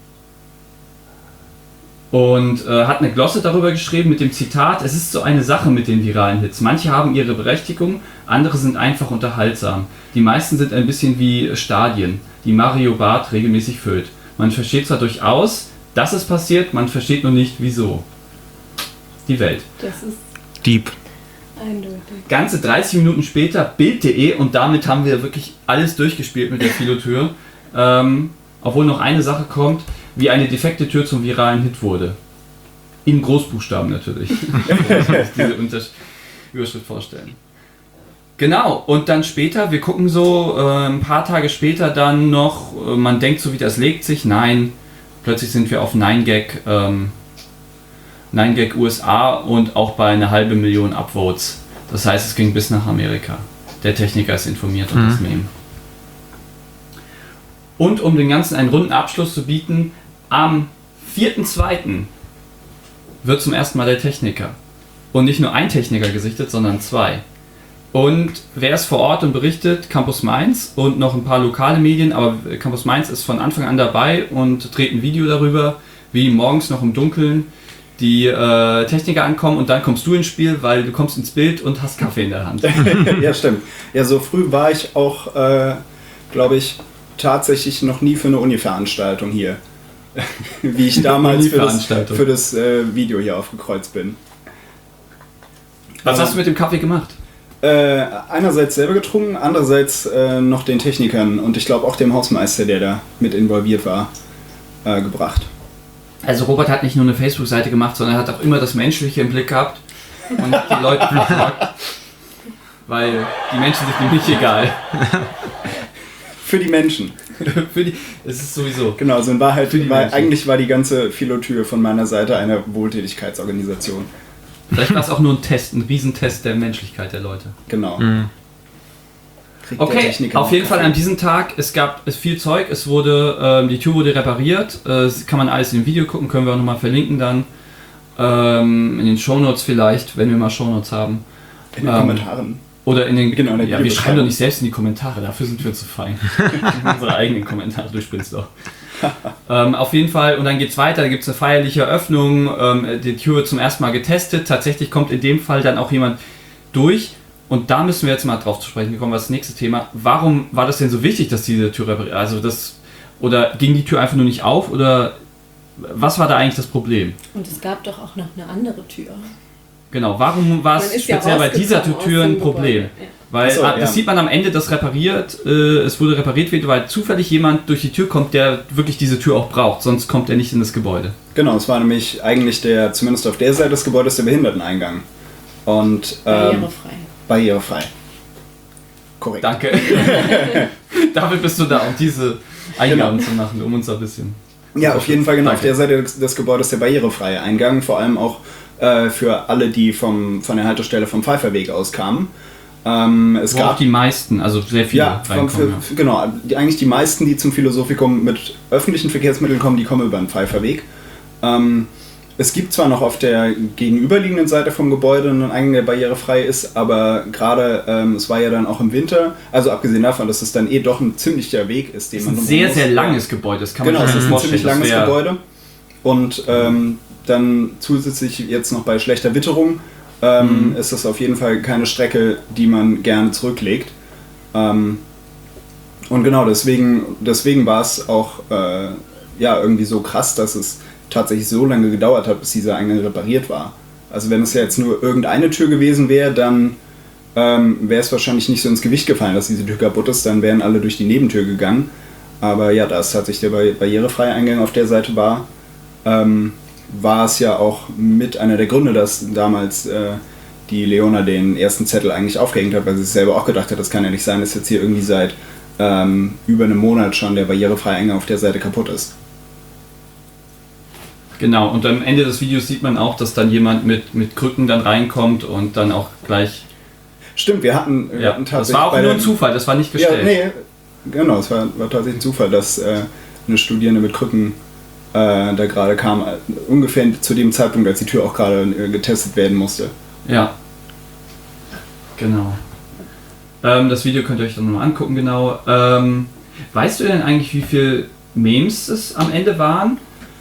Und äh, hat eine Glosse darüber geschrieben mit dem Zitat: Es ist so eine Sache mit den viralen Hits. Manche haben ihre Berechtigung, andere sind einfach unterhaltsam. Die meisten sind ein bisschen wie Stadien, die Mario Barth regelmäßig füllt. Man versteht zwar durchaus, dass es passiert, man versteht nur nicht, wieso. Die Welt. Das ist Deep. eindeutig. Ganze dreißig Minuten später Bild punkt de und damit haben wir wirklich alles durchgespielt mit der Philotür. Ähm, obwohl noch eine Sache kommt, wie eine defekte Tür zum viralen Hit wurde. In Großbuchstaben natürlich. Diese Untersch- Überschrift vorstellen. Genau, und dann später, wir gucken so äh, ein paar Tage später dann noch, äh, man denkt so wie das legt sich, nein, plötzlich sind wir auf neun gag, ähm, neun gag U S A und auch bei einer halben Million Upvotes. Das heißt, es ging bis nach Amerika. Der Techniker ist informiert und Mhm. das Meme. Und um den Ganzen einen runden Abschluss zu bieten, am vierten zweiten wird zum ersten Mal der Techniker. Und nicht nur ein Techniker gesichtet, sondern zwei. Und wer ist vor Ort und berichtet? Campus Mainz und noch ein paar lokale Medien, aber Campus Mainz ist von Anfang an dabei und dreht ein Video darüber, wie morgens noch im Dunkeln die äh, Techniker ankommen und dann kommst du ins Spiel, weil du kommst ins Bild und hast Kaffee in der Hand. Ja, stimmt. Ja, so früh war ich auch, äh, glaube ich, tatsächlich noch nie für eine Uni-Veranstaltung hier. Wie ich damals für das, Uni-Veranstaltung. für das äh, Video hier aufgekreuzt bin. Was Aber- hast du mit dem Kaffee gemacht? Äh, einerseits selber getrunken, andererseits äh, noch den Technikern und ich glaube auch dem Hausmeister, der da mit involviert war, äh, gebracht. Also Robert hat nicht nur eine Facebook-Seite gemacht, sondern er hat auch immer das Menschliche im Blick gehabt und die Leute versorgt. Weil die Menschen sind ihm nicht egal. Für die Menschen. Für die, es ist sowieso. Genau, also in Wahrheit, Für die war, Menschen. eigentlich war die ganze Philotür von meiner Seite eine Wohltätigkeitsorganisation. Vielleicht war es auch nur ein Test, ein Riesentest der Menschlichkeit der Leute. Genau. Mhm. Kriegt der Okay, Techniker auf noch jeden Fall Kaffee? an diesem Tag, es gab es viel Zeug, es wurde, ähm, die Tür wurde repariert, äh, das kann man alles in dem Video gucken, können wir auch nochmal verlinken dann. Ähm, in den Shownotes vielleicht, wenn wir mal Shownotes haben. In den ähm, Kommentaren. Oder in den, Genau, in der ja, wir Videobeschreibung. schreiben doch nicht selbst in die Kommentare, dafür sind wir zu fein. Unsere eigenen Kommentare, du spinnst doch. ähm, auf jeden Fall, und dann geht's weiter, da gibt es eine feierliche Eröffnung, ähm, die Tür wird zum ersten Mal getestet, tatsächlich kommt in dem Fall dann auch jemand durch und da müssen wir jetzt mal drauf zu sprechen kommen, was das nächste Thema. Warum war das denn so wichtig, dass diese Tür repariert, also das, oder ging die Tür einfach nur nicht auf oder was war da eigentlich das Problem? Und es gab doch auch noch eine andere Tür. Genau, warum war Man es ist ja speziell bei dieser rausgekommen Tür aus ein dem Problem? Gebäude, ja. Weil Ach so, ah, das ja. sieht man am Ende, das repariert, äh, es wurde repariert wird, weil zufällig jemand durch die Tür kommt, der wirklich diese Tür auch braucht, sonst kommt er nicht in das Gebäude. Genau, es war nämlich eigentlich der, zumindest auf der Seite des Gebäudes, der Behinderteneingang. Und ähm, Barrierefrei. barrierefrei. Korrekt. Danke. Dafür bist du da, um diese Eingaben zu machen, um uns ein bisschen... Ja, auf jeden Fall genau. Auf Danke. der Seite des, des Gebäudes der barrierefreie Eingang, vor allem auch äh, für alle, die vom, von der Haltestelle vom Pfeifferweg aus kamen. Ähm, es Wo gab auch die meisten, also sehr viele ja, vom, reinkommen. für, ja. für, genau, die, eigentlich die meisten, die zum Philosophikum mit öffentlichen Verkehrsmitteln kommen, die kommen über den Pfeifferweg. Ähm, es gibt zwar noch auf der gegenüberliegenden Seite vom Gebäude einen Eingang, der barrierefrei ist, aber gerade, ähm, es war ja dann auch im Winter, also abgesehen davon, dass es dann eh doch ein ziemlicher Weg ist, den Das ist man ein drumherum sehr, muss. sehr langes Gebäude, das kann man Genau, es sich ist nicht ein ziemlich vorstellen. langes Das wär- Gebäude. Und ähm, dann zusätzlich jetzt noch bei schlechter Witterung ähm, Mhm. ist das auf jeden Fall keine Strecke, die man gerne zurücklegt. Ähm, und genau, deswegen, deswegen war es auch äh, ja, irgendwie so krass, dass es tatsächlich so lange gedauert hat, bis dieser Eingang repariert war. Also wenn es ja jetzt nur irgendeine Tür gewesen wäre, dann ähm, wäre es wahrscheinlich nicht so ins Gewicht gefallen, dass diese Tür kaputt ist, dann wären alle durch die Nebentür gegangen. Aber ja, da es tatsächlich der barrierefreie Eingang auf der Seite war, ähm, war es ja auch mit einer der Gründe, dass damals äh, die Leona den ersten Zettel eigentlich aufgehängt hat, weil sie sich selber auch gedacht hat, das kann ja nicht sein, dass jetzt hier irgendwie seit ähm, über einem Monat schon der barrierefreie Eingang auf der Seite kaputt ist. Genau, und am Ende des Videos sieht man auch, dass dann jemand mit, mit Krücken dann reinkommt und dann auch gleich... Stimmt, wir hatten, wir ja, hatten tatsächlich... Das war auch nur ein Zufall, das war nicht gestellt. Ja, nee, genau, es war, war tatsächlich ein Zufall, dass äh, eine Studierende mit Krücken äh, da gerade kam, ungefähr zu dem Zeitpunkt, als die Tür auch gerade äh, getestet werden musste. Ja, genau. Ähm, das Video könnt ihr euch dann nochmal angucken, genau. Ähm, weißt du denn eigentlich, wie viele Memes es am Ende waren?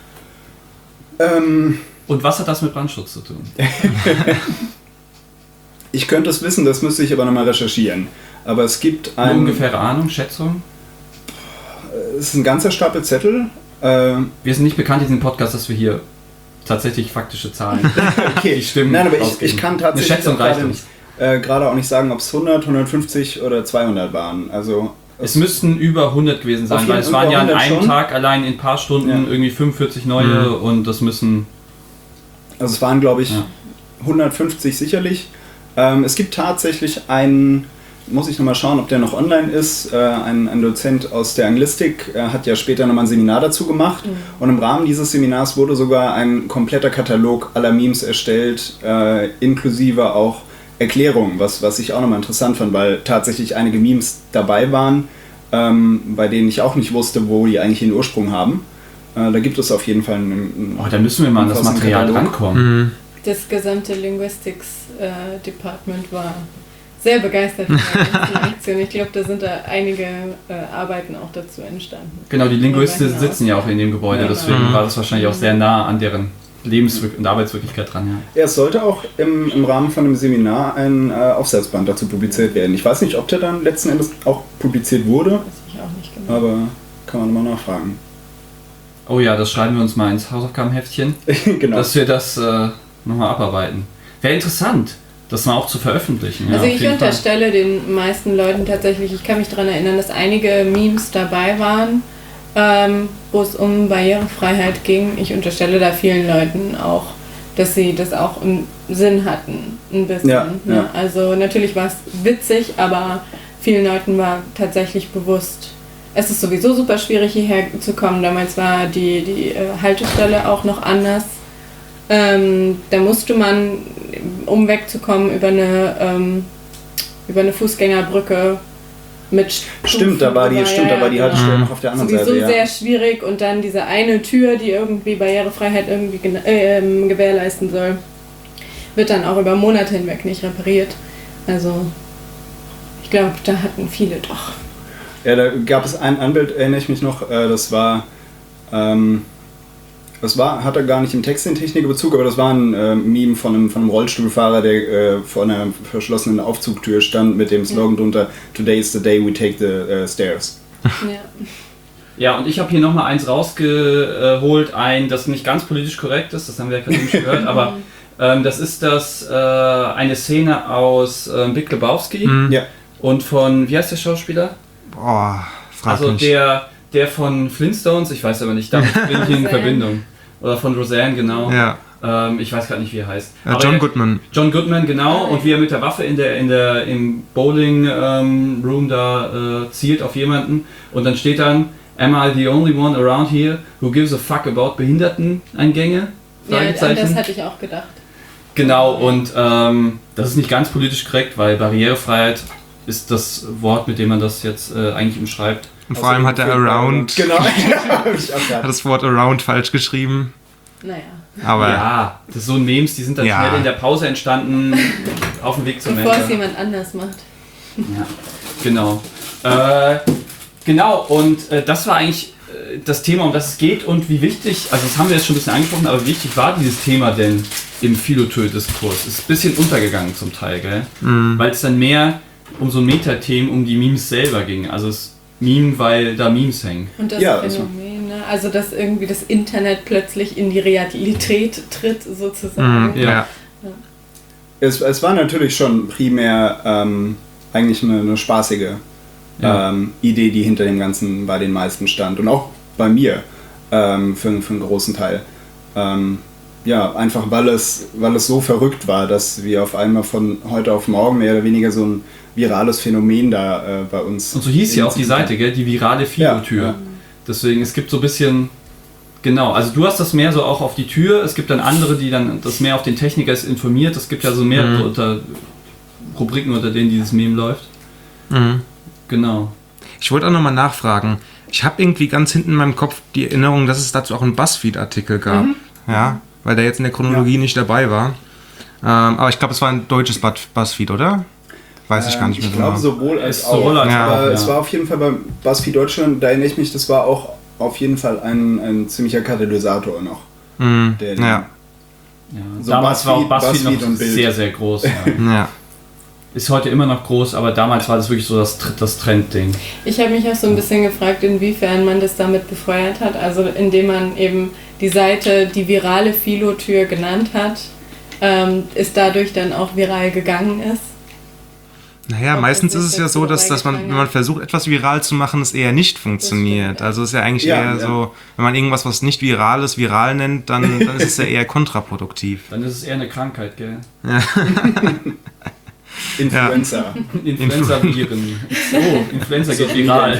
Ähm, Und was hat das mit Brandschutz zu tun? Ich könnte es wissen, das müsste ich aber nochmal recherchieren. Aber es gibt eine ein... ungefähre Ahnung, Schätzung? Es ist ein ganzer Stapel Zettel. Äh, wir sind nicht bekannt in diesem Podcast, dass wir hier tatsächlich faktische Zahlen, okay. die stimmen. Nein, aber ich, ich kann tatsächlich eine Schätzung reicht gerade, äh, gerade auch nicht sagen, ob es hundert, hundertfünfzig oder zweihundert waren. Also es müssten über hundert gewesen sein, weil es waren ja an einem Tag allein in ein paar Stunden ja. irgendwie fünfundvierzig neue mhm. und das müssen... Also es waren, glaube ich, ja. hundertfünfzig sicherlich. Ähm, es gibt tatsächlich einen, muss ich nochmal schauen, ob der noch online ist, äh, ein, ein Dozent aus der Anglistik äh, hat ja später nochmal ein Seminar dazu gemacht mhm. und im Rahmen dieses Seminars wurde sogar ein kompletter Katalog aller Memes erstellt, äh, inklusive auch Erklärungen, was, was ich auch nochmal interessant fand, weil tatsächlich einige Memes dabei waren, ähm, bei denen ich auch nicht wusste, wo die eigentlich ihren Ursprung haben. Äh, da gibt es auf jeden Fall einen, einen oh, da müssen wir mal an das Material Katalog. rankommen. Mhm. Das gesamte Linguistics äh, Department war sehr begeistert von der Aktion. Ich glaube, da sind da einige äh, Arbeiten auch dazu entstanden. Genau, die Linguisten sitzen ja auch in dem Gebäude, ja, deswegen mhm. war das wahrscheinlich auch sehr nah an deren Lebens- und Arbeitswirklichkeit dran. Ja, ja es sollte auch im, im Rahmen von einem Seminar ein äh, Aufsatzband dazu publiziert werden. Ich weiß nicht, ob der dann letzten Endes auch publiziert wurde, weiß ich auch nicht genau. Aber kann man mal nachfragen. Oh ja, das schreiben wir uns mal ins Hausaufgabenheftchen, genau. dass wir das äh, nochmal abarbeiten. Wäre interessant, das mal auch zu veröffentlichen. Ja, also ich unterstelle Fall. den meisten Leuten tatsächlich, ich kann mich daran erinnern, dass einige Memes dabei waren, ähm, wo es um Barrierefreiheit ging. Ich unterstelle da vielen Leuten auch, dass sie das auch im Sinn hatten, ein bisschen. Ja, ne? ja. Also natürlich war es witzig, aber vielen Leuten war tatsächlich bewusst, es ist sowieso super schwierig hierher zu kommen. Damals war die, die äh, Haltestelle auch noch anders. Ähm, da musste man, um wegzukommen, über eine, ähm, über eine Fußgängerbrücke mit Stufen. Stimmt, da war die, stimmt, ja, da war die Haltestelle ja. noch auf der anderen sowieso Seite. Sowieso sehr ja. schwierig und dann diese eine Tür, die irgendwie Barrierefreiheit irgendwie äh, gewährleisten soll, wird dann auch über Monate hinweg nicht repariert. Also ich glaube, da hatten viele doch. Ja, da gab es ein Anbild, erinnere ich mich noch, das war, ähm, das war, hatte gar nicht im Text den Technikbezug, aber das war ein äh, Meme von einem, von einem Rollstuhlfahrer, der äh, vor einer verschlossenen Aufzugtür stand mit dem Slogan drunter, Today is the day we take the uh, stairs. Ja. Ja, und ich habe hier nochmal eins rausgeholt, ein, das nicht ganz politisch korrekt ist, das haben wir ja gerade nicht gehört, aber ähm, das ist das, äh, eine Szene aus äh, Big Lebowski mhm. ja. und von, wie heißt der Schauspieler? Boah, frag Also mich. der, der von Flintstones, ich weiß aber nicht, damit bin ich in Verbindung. Oder von Roseanne, genau. Ja. Ähm, ich weiß gerade nicht, wie er heißt. Ja, John er, Goodman. John Goodman, genau. Und wie er mit der Waffe in der, in der, im Bowling-Room ähm, da äh, zielt auf jemanden. Und dann steht dann, am I the only one around here who gives a fuck about Behinderteneingänge? Ja, an das hatte ich auch gedacht. Genau, und ähm, das ist nicht ganz politisch korrekt, weil Barrierefreiheit ist das Wort, mit dem man das jetzt äh, eigentlich umschreibt. Und vor allem hat er around, genau. hat das Wort around falsch geschrieben. Naja. Aber ja, das ist so ein Memes, die sind dann ja. schnell in der Pause entstanden, auf dem Weg zum Bevor Mensa. es jemand anders macht. Ja, genau. Äh, genau, und äh, das war eigentlich äh, das Thema, um das es geht und wie wichtig, also das haben wir jetzt schon ein bisschen angesprochen, aber wie wichtig war dieses Thema denn im Philotö-Diskurs? Ist ein bisschen untergegangen zum Teil, gell? Mhm. Weil es dann mehr um so Metathemen, um die Memes selber ging. Also es Meme, weil da Memes hängen. Und das ja, Phänomen, ne? Also dass irgendwie das Internet plötzlich in die Realität tritt, sozusagen. Mhm, ja. Ja. es, es war natürlich schon primär ähm, eigentlich eine, eine spaßige Ja. ähm, Idee, die hinter dem Ganzen bei den meisten stand. Und auch bei mir ähm, für, für einen großen Teil. Ähm, ja, einfach weil es, weil es so verrückt war, dass wir auf einmal von heute auf morgen mehr oder weniger so ein virales Phänomen da äh, bei uns... Und so hieß ja auch die Seite, gell? Die virale Filotür. Ja, ja. Deswegen, es gibt so ein bisschen... Genau, also du hast das mehr so auch auf die Tür, es gibt dann andere, die dann das mehr auf den Techniker ist informiert, es gibt ja so mehrere Mhm. unter Rubriken, unter denen dieses Meme läuft. Mhm. Genau. Ich wollte auch nochmal nachfragen. Ich habe irgendwie ganz hinten in meinem Kopf die Erinnerung, dass es dazu auch einen BuzzFeed-Artikel gab. Mhm. Ja, weil der jetzt in der Chronologie Ja. nicht dabei war. Ähm, aber ich glaube, es war ein deutsches Buzz- BuzzFeed, oder? Weiß ich gar nicht mehr Ich genau. glaube sowohl als Ist auch. sowohl als Ja. Aber auch, es war auf jeden Fall bei BuzzFeed Deutschland, da erinnere ich mich, das war auch auf jeden Fall ein, ein ziemlicher Katalysator noch. Mhm. Der- Ja. Ja. So damals war auch BuzzFeed- BuzzFeed BuzzFeed noch und Bild. sehr, sehr groß. Ja. Ja. Ist heute immer noch groß, aber damals war das wirklich so das, Tr- das Trendding. Ich habe mich auch so ein bisschen gefragt, inwiefern man das damit befeuert hat. Also indem man eben die Seite die virale Filotür genannt hat, ähm, ist dadurch dann auch viral gegangen ist. Naja, Ob meistens das ist es ja jetzt so, dazu dass, dass man, wenn man beigetragen versucht, etwas viral zu machen, es eher nicht funktioniert. stimmt, ja. Also es ist ja eigentlich Ja, eher ja. so, wenn man irgendwas, was nicht viral ist, viral nennt, dann, dann ist es ja eher kontraproduktiv. Dann ist es eher eine Krankheit, gell? Influencer. Influenza-Viren. Oh, Influenza geht viral.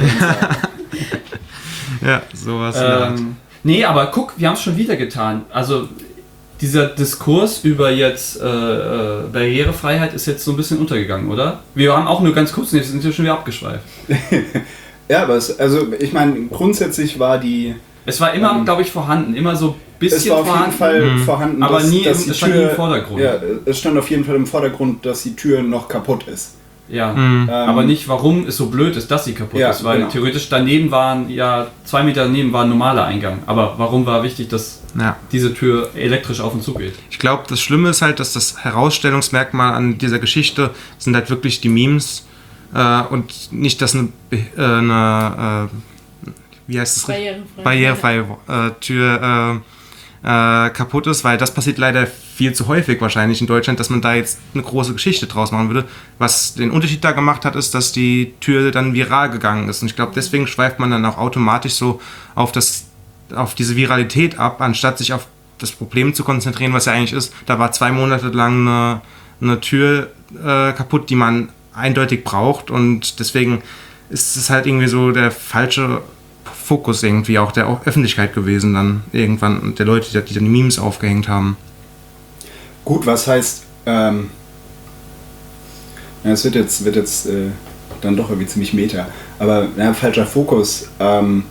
Ja, sowas. in der Art. Ähm, nee, aber guck, wir haben es schon wieder getan. Also dieser Diskurs über jetzt äh, äh, Barrierefreiheit ist jetzt so ein bisschen untergegangen, oder? Wir haben auch nur ganz kurz, jetzt sind wir schon wieder abgeschweift. Ja, aber es, also ich meine, grundsätzlich war die... Es war immer, Ähm, glaube ich, vorhanden, immer so ein bisschen Es war auf vorhanden. jeden Fall Mhm. vorhanden, Aber dass, nie dass im- die es stand nie Tür... im Vordergrund. Ja, es stand auf jeden Fall im Vordergrund, dass die Tür noch kaputt ist. Ja. Mhm. Ähm, Aber nicht, warum es so blöd ist, dass sie kaputt Ja, ist, weil genau. theoretisch daneben waren, ja, zwei Meter daneben war ein normaler Eingang. Aber warum war wichtig, dass Ja. diese Tür elektrisch auf und zu geht? Ich glaube, das Schlimme ist halt, dass das Herausstellungsmerkmal an dieser Geschichte sind halt wirklich die Memes äh, und nicht, dass eine, Be- äh, eine äh, wie heißt es? Barrierefrei. Barrierefreie äh, Tür äh, äh, kaputt ist, weil das passiert leider viel zu häufig wahrscheinlich in Deutschland, dass man da jetzt eine große Geschichte draus machen würde. Was den Unterschied da gemacht hat, ist, dass die Tür dann viral gegangen ist. Und ich glaube, deswegen schweift man dann auch automatisch so auf, das, auf diese Viralität ab, anstatt sich auf das Problem zu konzentrieren, was ja eigentlich ist. Da war zwei Monate lang eine, eine Tür äh, kaputt, die man eindeutig braucht, und deswegen ist es halt irgendwie so der falsche Fokus irgendwie auch der Öffentlichkeit gewesen dann irgendwann und der Leute, die, die dann die Memes aufgehängt haben. Gut, was heißt... Ähm, ja, es wird jetzt, wird jetzt äh, dann doch irgendwie ziemlich meta. Aber ja, falscher Fokus. Ähm,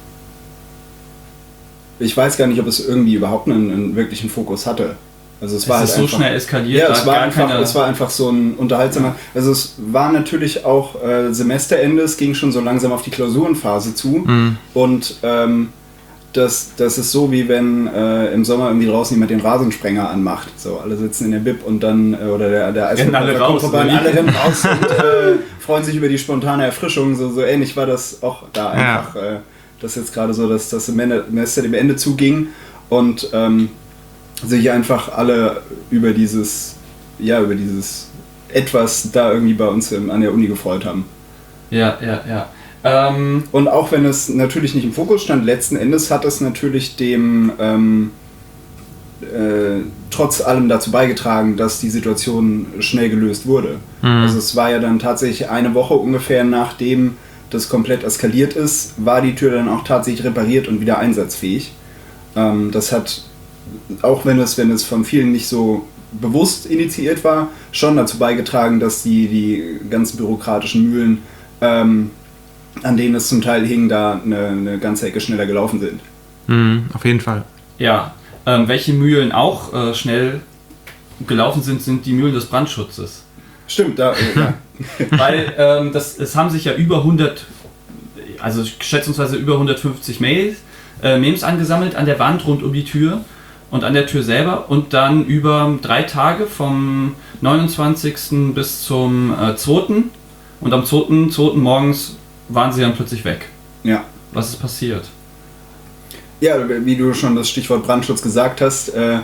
ich weiß gar nicht, ob es irgendwie überhaupt einen, einen wirklichen Fokus hatte. Also es, Es war ist halt so einfach, schnell eskaliert, Ja, da es hat war, gar einfach, keine- es war einfach so ein unterhaltsamer... Also es war natürlich auch äh, Semesterende, es ging schon so langsam auf die Klausurenphase zu. Mhm. Und ähm, das, das ist so, wie wenn äh, im Sommer irgendwie draußen jemand den Rasensprenger anmacht. So, alle sitzen in der Bib und dann, äh, oder der, der Rennen alle Eisverkäufer kommt raus, vorbei und oder wie? alle rennen raus und äh, freuen sich über die spontane Erfrischung. So, so ähnlich war das auch da Ja. einfach. Äh, das jetzt gerade so, dass das Semester dem Ende zuging und ähm, sich einfach alle über dieses, ja, über dieses etwas da irgendwie bei uns im, an der Uni gefreut haben. Ja, ja, ja. Ähm, Und auch wenn es natürlich nicht im Fokus stand, letzten Endes hat es natürlich dem ähm, äh, trotz allem dazu beigetragen, dass die Situation schnell gelöst wurde. Mhm. Also es war ja dann tatsächlich eine Woche ungefähr, nachdem das komplett eskaliert ist, war die Tür dann auch tatsächlich repariert und wieder einsatzfähig. Ähm, das hat, auch wenn es, wenn es von vielen nicht so bewusst initiiert war, schon dazu beigetragen, dass die, die ganzen bürokratischen Mühlen, ähm, an denen es zum Teil hing, da eine, eine ganze Ecke schneller gelaufen sind. Mhm, auf jeden Fall. ja, ähm, welche Mühlen auch äh, schnell gelaufen sind, sind die Mühlen des Brandschutzes. Stimmt, da, äh, ja. Weil ähm, das, es haben sich ja über hundert, also schätzungsweise über hundertfünfzig Mails, äh, Memes angesammelt an der Wand rund um die Tür und an der Tür selber, und dann über drei Tage vom neunundzwanzigsten bis zum äh, zweiten und am zweiten zweiten morgens waren sie dann plötzlich weg. ja. Was ist passiert? Ja, wie du schon das Stichwort Brandschutz gesagt hast, äh,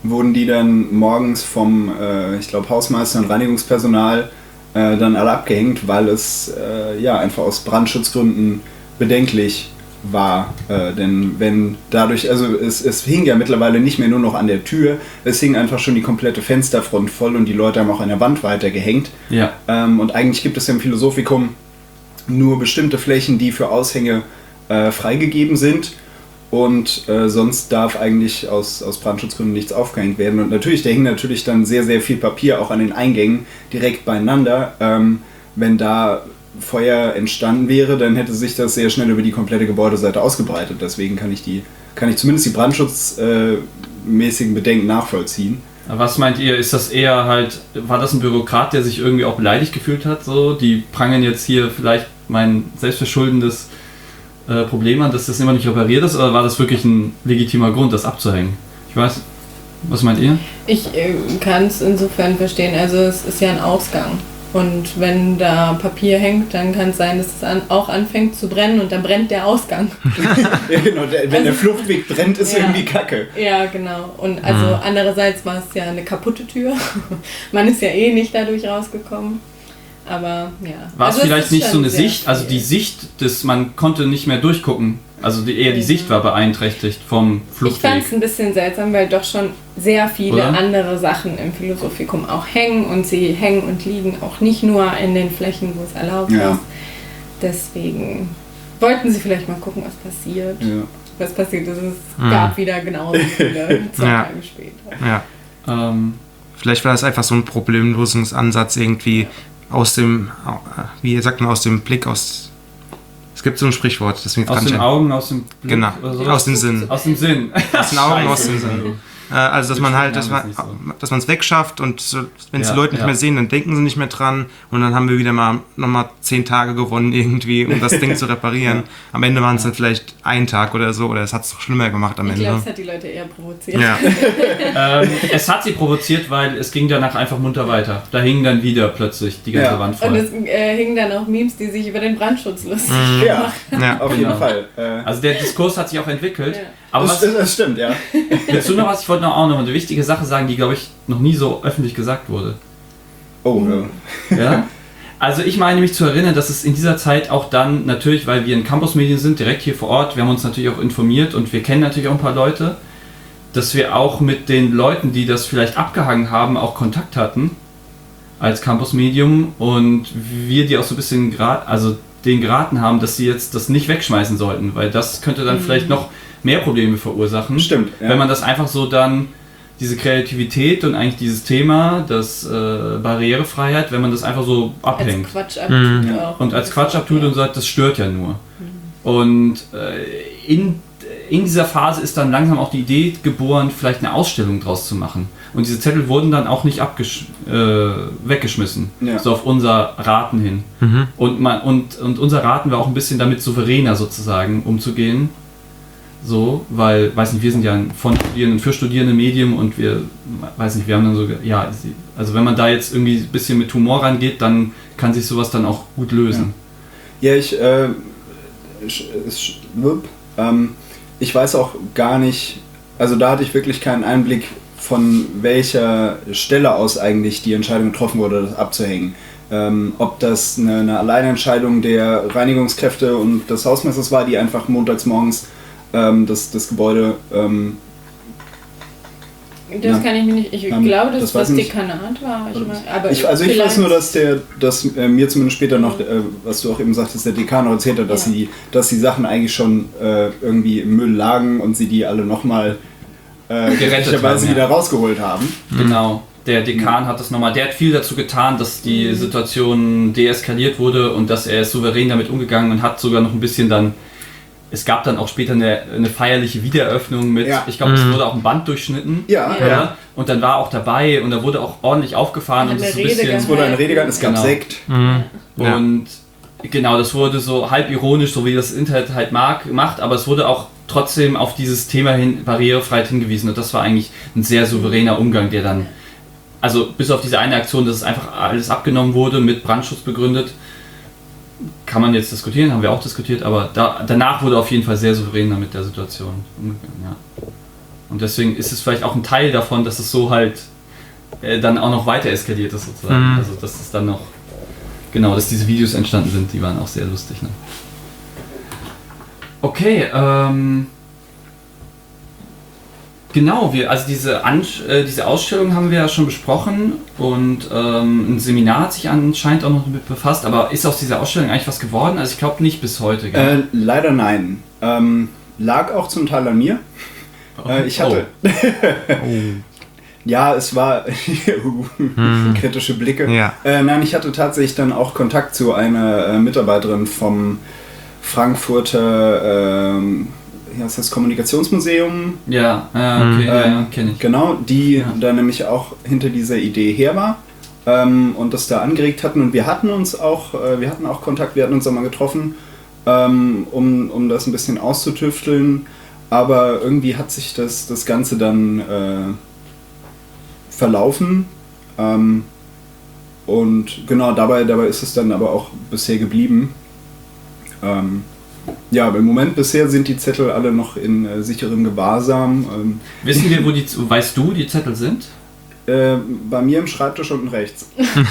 wurden die dann morgens vom, äh, ich glaube, Hausmeister und Reinigungspersonal äh, dann alle abgehängt, weil es äh, ja einfach aus Brandschutzgründen bedenklich war. Äh, denn wenn dadurch, also es, es hing ja mittlerweile nicht mehr nur noch an der Tür, es hing einfach schon die komplette Fensterfront voll und die Leute haben auch an der Wand weitergehängt. Ja. Ähm, und eigentlich gibt es ja im Philosophikum nur bestimmte Flächen, die für Aushänge äh, freigegeben sind. Und äh, sonst darf eigentlich aus, aus Brandschutzgründen nichts aufgehängt werden. Und natürlich, da hing natürlich dann sehr, sehr viel Papier auch an den Eingängen direkt beieinander. Ähm, wenn da Feuer entstanden wäre, dann hätte sich das sehr schnell über die komplette Gebäudeseite ausgebreitet. Deswegen kann ich, die, kann ich zumindest die brandschutzmäßigen Bedenken nachvollziehen. Was meint ihr, ist das eher halt, war das ein Bürokrat, der sich irgendwie auch beleidigt gefühlt hat? So? Die prangen jetzt hier vielleicht mein selbstverschuldendes Äh, Problem an, dass das immer nicht repariert ist, oder war das wirklich ein legitimer Grund, das abzuhängen? Ich weiß, was meint ihr? Ich äh, kann es insofern verstehen, also es ist ja ein Ausgang und wenn da Papier hängt, dann kann es sein, dass es an, auch anfängt zu brennen und dann brennt der Ausgang. Ja, genau, der, wenn also, der Fluchtweg brennt, ist ja, irgendwie Kacke. Ja, genau. Und also mhm. andererseits war es ja eine kaputte Tür. Man ist ja eh nicht dadurch rausgekommen. Aber ja. War es also vielleicht nicht so eine Sicht, viel. also die Sicht, des, man konnte nicht mehr durchgucken, also die, eher die Sicht war beeinträchtigt vom Fluchtweg. Ich fand es ein bisschen seltsam, weil doch schon sehr viele Oder? andere Sachen im Philosophikum auch hängen und sie hängen und liegen auch nicht nur in den Flächen, wo es erlaubt ja. ist. Deswegen wollten sie vielleicht mal gucken, was passiert. Ja. Was passiert ist, es mhm. gab wieder genauso viele zwei ja. Tage später. Ja. Ähm. Vielleicht war das einfach so ein Problemlösungsansatz irgendwie aus dem, wie sagt man, aus dem Blick, aus, es gibt so ein Sprichwort, deswegen aus den Augen, aus dem Blick, genau, oder aus dem Sinn. Aus dem Sinn. Aus den Augen, aus dem Sinn. Also, dass man halt, dass man es so. wegschafft und so, wenn es ja, die Leute nicht ja. mehr sehen, dann denken sie nicht mehr dran und dann haben wir wieder mal nochmal zehn Tage gewonnen irgendwie, um das Ding zu reparieren. Ja. Am Ende waren es dann vielleicht ein Tag oder so, oder es hat es doch schlimmer gemacht am ich Ende. Ich glaube, es hat die Leute eher provoziert. Ja. ähm, es hat sie provoziert, weil es ging danach einfach munter weiter. Da hing dann wieder plötzlich die ganze ja. Wand voll. Und es äh, hingen dann auch Memes, die sich über den Brandschutz lustig mhm. Ja, ja, auf jeden genau. Fall. Äh. Also der Diskurs hat sich auch entwickelt. Ja. Aber das, was, das stimmt, ja. Willst du noch was? Ich wollte noch auch noch eine wichtige Sache sagen, die, glaube ich, noch nie so öffentlich gesagt wurde. Oh, ja. ja? Also ich meine mich zu erinnern, dass es in dieser Zeit auch dann natürlich, weil wir in Campusmedien sind, direkt hier vor Ort, wir haben uns natürlich auch informiert und wir kennen natürlich auch ein paar Leute, dass wir auch mit den Leuten, die das vielleicht abgehangen haben, auch Kontakt hatten als Campusmedium und wir die auch so ein bisschen grad, also den geraten haben, dass sie jetzt das nicht wegschmeißen sollten, weil das könnte dann mhm. vielleicht noch mehr Probleme verursachen. Stimmt. Ja. Wenn man das einfach so dann, diese Kreativität und eigentlich dieses Thema, das äh, Barrierefreiheit, wenn man das einfach so abhängt. Als Quatsch abtut mhm. auch. Und als Quatsch abtut und sagt, das stört ja nur. Mhm. Und äh, in, in dieser Phase ist dann langsam auch die Idee geboren, vielleicht eine Ausstellung draus zu machen. Und diese Zettel wurden dann auch nicht abgesch- äh, weggeschmissen, ja. so auf unser Raten hin. Mhm. Und, man, und, und unser Raten war auch ein bisschen damit souveräner sozusagen umzugehen. So, weil, weiß nicht, wir sind ja ein von Studierenden für Studierende Medium und wir, weiß nicht, wir haben dann so, ja, also wenn man da jetzt irgendwie ein bisschen mit Humor rangeht, dann kann sich sowas dann auch gut lösen. Ja, ja ich, äh, ich, ich, ähm, ich weiß auch gar nicht, also da hatte ich wirklich keinen Einblick, von welcher Stelle aus eigentlich die Entscheidung getroffen wurde, das abzuhängen. Ähm, ob das eine, eine Alleinentscheidung der Reinigungskräfte und des Hausmeisters war, die einfach montags morgens ähm, das, das Gebäude... Ähm, das na, kann ich mir nicht... Ich ähm, glaube, dass das, das Dekanat war. Ich mein, aber ich, also ich weiß nur, dass der, dass äh, mir zumindest später noch, äh, was du auch eben sagtest, der Dekan erzählt hat, dass, ja. sie, dass die Sachen eigentlich schon äh, irgendwie im Müll lagen und sie die alle nochmal äh, gerechterweise wieder ja. rausgeholt haben. Genau. Der Dekan hat das nochmal, der hat viel dazu getan, dass die mhm. Situation deeskaliert wurde und dass er ist souverän damit umgegangen und hat sogar noch ein bisschen dann, es gab dann auch später eine, eine feierliche Wiedereröffnung mit, ja. ich glaube, mhm. es wurde auch ein Band durchschnitten. Ja. ja. ja. Und dann war auch dabei und da wurde auch ordentlich aufgefahren. Und, und das ist ein bisschen, es wurde ein Redegang, es gab genau. Sekt. Mhm. Ja. Und genau, das wurde so halb ironisch, so wie das Internet halt mag, gemacht, aber es wurde auch trotzdem auf dieses Thema hin, Barrierefreiheit hingewiesen und das war eigentlich ein sehr souveräner Umgang, der dann, also bis auf diese eine Aktion, dass es einfach alles abgenommen wurde, mit Brandschutz begründet, kann man jetzt diskutieren, haben wir auch diskutiert, aber da, danach wurde auf jeden Fall sehr souverän mit der Situation umgegangen, ja. Und deswegen ist es vielleicht auch ein Teil davon, dass es so halt äh, dann auch noch weiter eskaliert ist sozusagen. Mhm. Also dass es dann noch, genau, dass diese Videos entstanden sind, die waren auch sehr lustig. Ne? Okay, ähm... Genau, wir, also diese, An äh, diese Ausstellung haben wir ja schon besprochen und ähm, ein Seminar hat sich anscheinend auch noch damit befasst, aber ist aus dieser Ausstellung eigentlich was geworden? Also ich glaube nicht bis heute. Gell? Äh, leider nein. Ähm, lag auch zum Teil an mir. Oh. Äh, ich hatte... Oh. Ja, es war kritische Blicke. Ja. Äh, nein, ich hatte tatsächlich dann auch Kontakt zu einer äh, Mitarbeiterin vom Frankfurter... Ähm, ja, das heißt Kommunikationsmuseum. Ja, ja, okay, Mhm. ja, Ähm, kenne ich. Genau, die Ja. da nämlich auch hinter dieser Idee her war ähm, und das da angeregt hatten. Und wir hatten uns auch, äh, wir hatten auch Kontakt, wir hatten uns auch mal getroffen, ähm, um, um das ein bisschen auszutüfteln. Aber irgendwie hat sich das, das Ganze dann äh, verlaufen. Ähm, und genau, dabei, dabei ist es dann aber auch bisher geblieben. Ähm, Ja, aber im Moment bisher sind die Zettel alle noch in äh, sicherem Gewahrsam. Ähm, Wissen wir, wo die, weißt du, die Zettel sind? äh, bei mir im Schreibtisch unten rechts.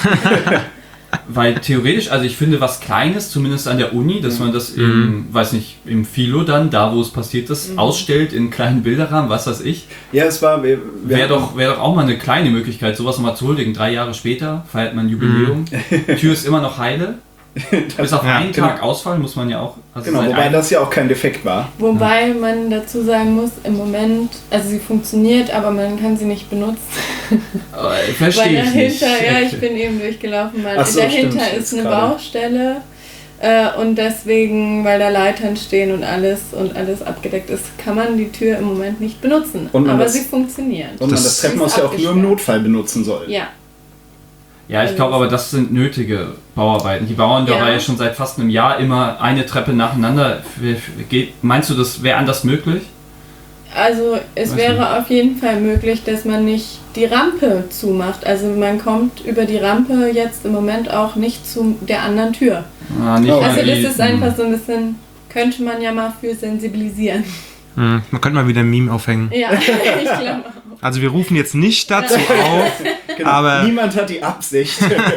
Weil theoretisch, also ich finde was Kleines, zumindest an der Uni, dass man das im, weiß nicht, im Philo dann, da wo es passiert ist, ausstellt in kleinen Bilderrahmen, was weiß ich. Ja, es war... Wir, wir Wäre doch, wär doch auch mal eine kleine Möglichkeit, sowas nochmal zu huldigen. Drei Jahre später feiert man ein Jubiläum. Die Tür ist immer noch heile. Bis auf Ja, einen genau. Tag Ausfall muss man ja auch... Also Genau, seit wobei einem- das ja auch kein Defekt war. Wobei man dazu sagen muss, im Moment, also sie funktioniert, aber man kann sie nicht benutzen. Äh, Weil Verstehe ich nicht. dahinter, ja, ich bin eben durchgelaufen, weil Ach so, dahinter stimmt, ist jetzt eine gerade. Baustelle äh, und deswegen, weil da Leitern stehen und alles und alles abgedeckt ist, kann man die Tür im Moment nicht benutzen. Und man aber das- sie funktioniert. Und man Das das Treppenhaus ist ja auch nur im abgesperrt. Notfall benutzen soll. Ja, Ja, ich glaube aber, das sind nötige Bauarbeiten. Die bauen Ja. dabei ja schon seit fast einem Jahr immer eine Treppe nacheinander. Geht, meinst du, das wäre anders möglich? also es Weiß wäre nicht. auf jeden Fall möglich, dass man nicht die Rampe zumacht. Also man kommt über die Rampe jetzt im Moment auch nicht zu der anderen Tür. Ah, nicht Oh. mal Also das die- ist einfach so ein bisschen, könnte man ja mal für sensibilisieren. Mhm. Man könnte mal wieder ein Meme aufhängen. Ja, ich glaube auch. Also wir rufen jetzt nicht dazu auf, Genau. aber Niemand hat die Absicht.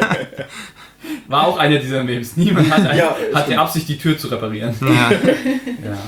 War auch einer dieser Memes. Niemand hat, ein, Ja, hat die stimmt. Absicht, die Tür zu reparieren. ja, Ja.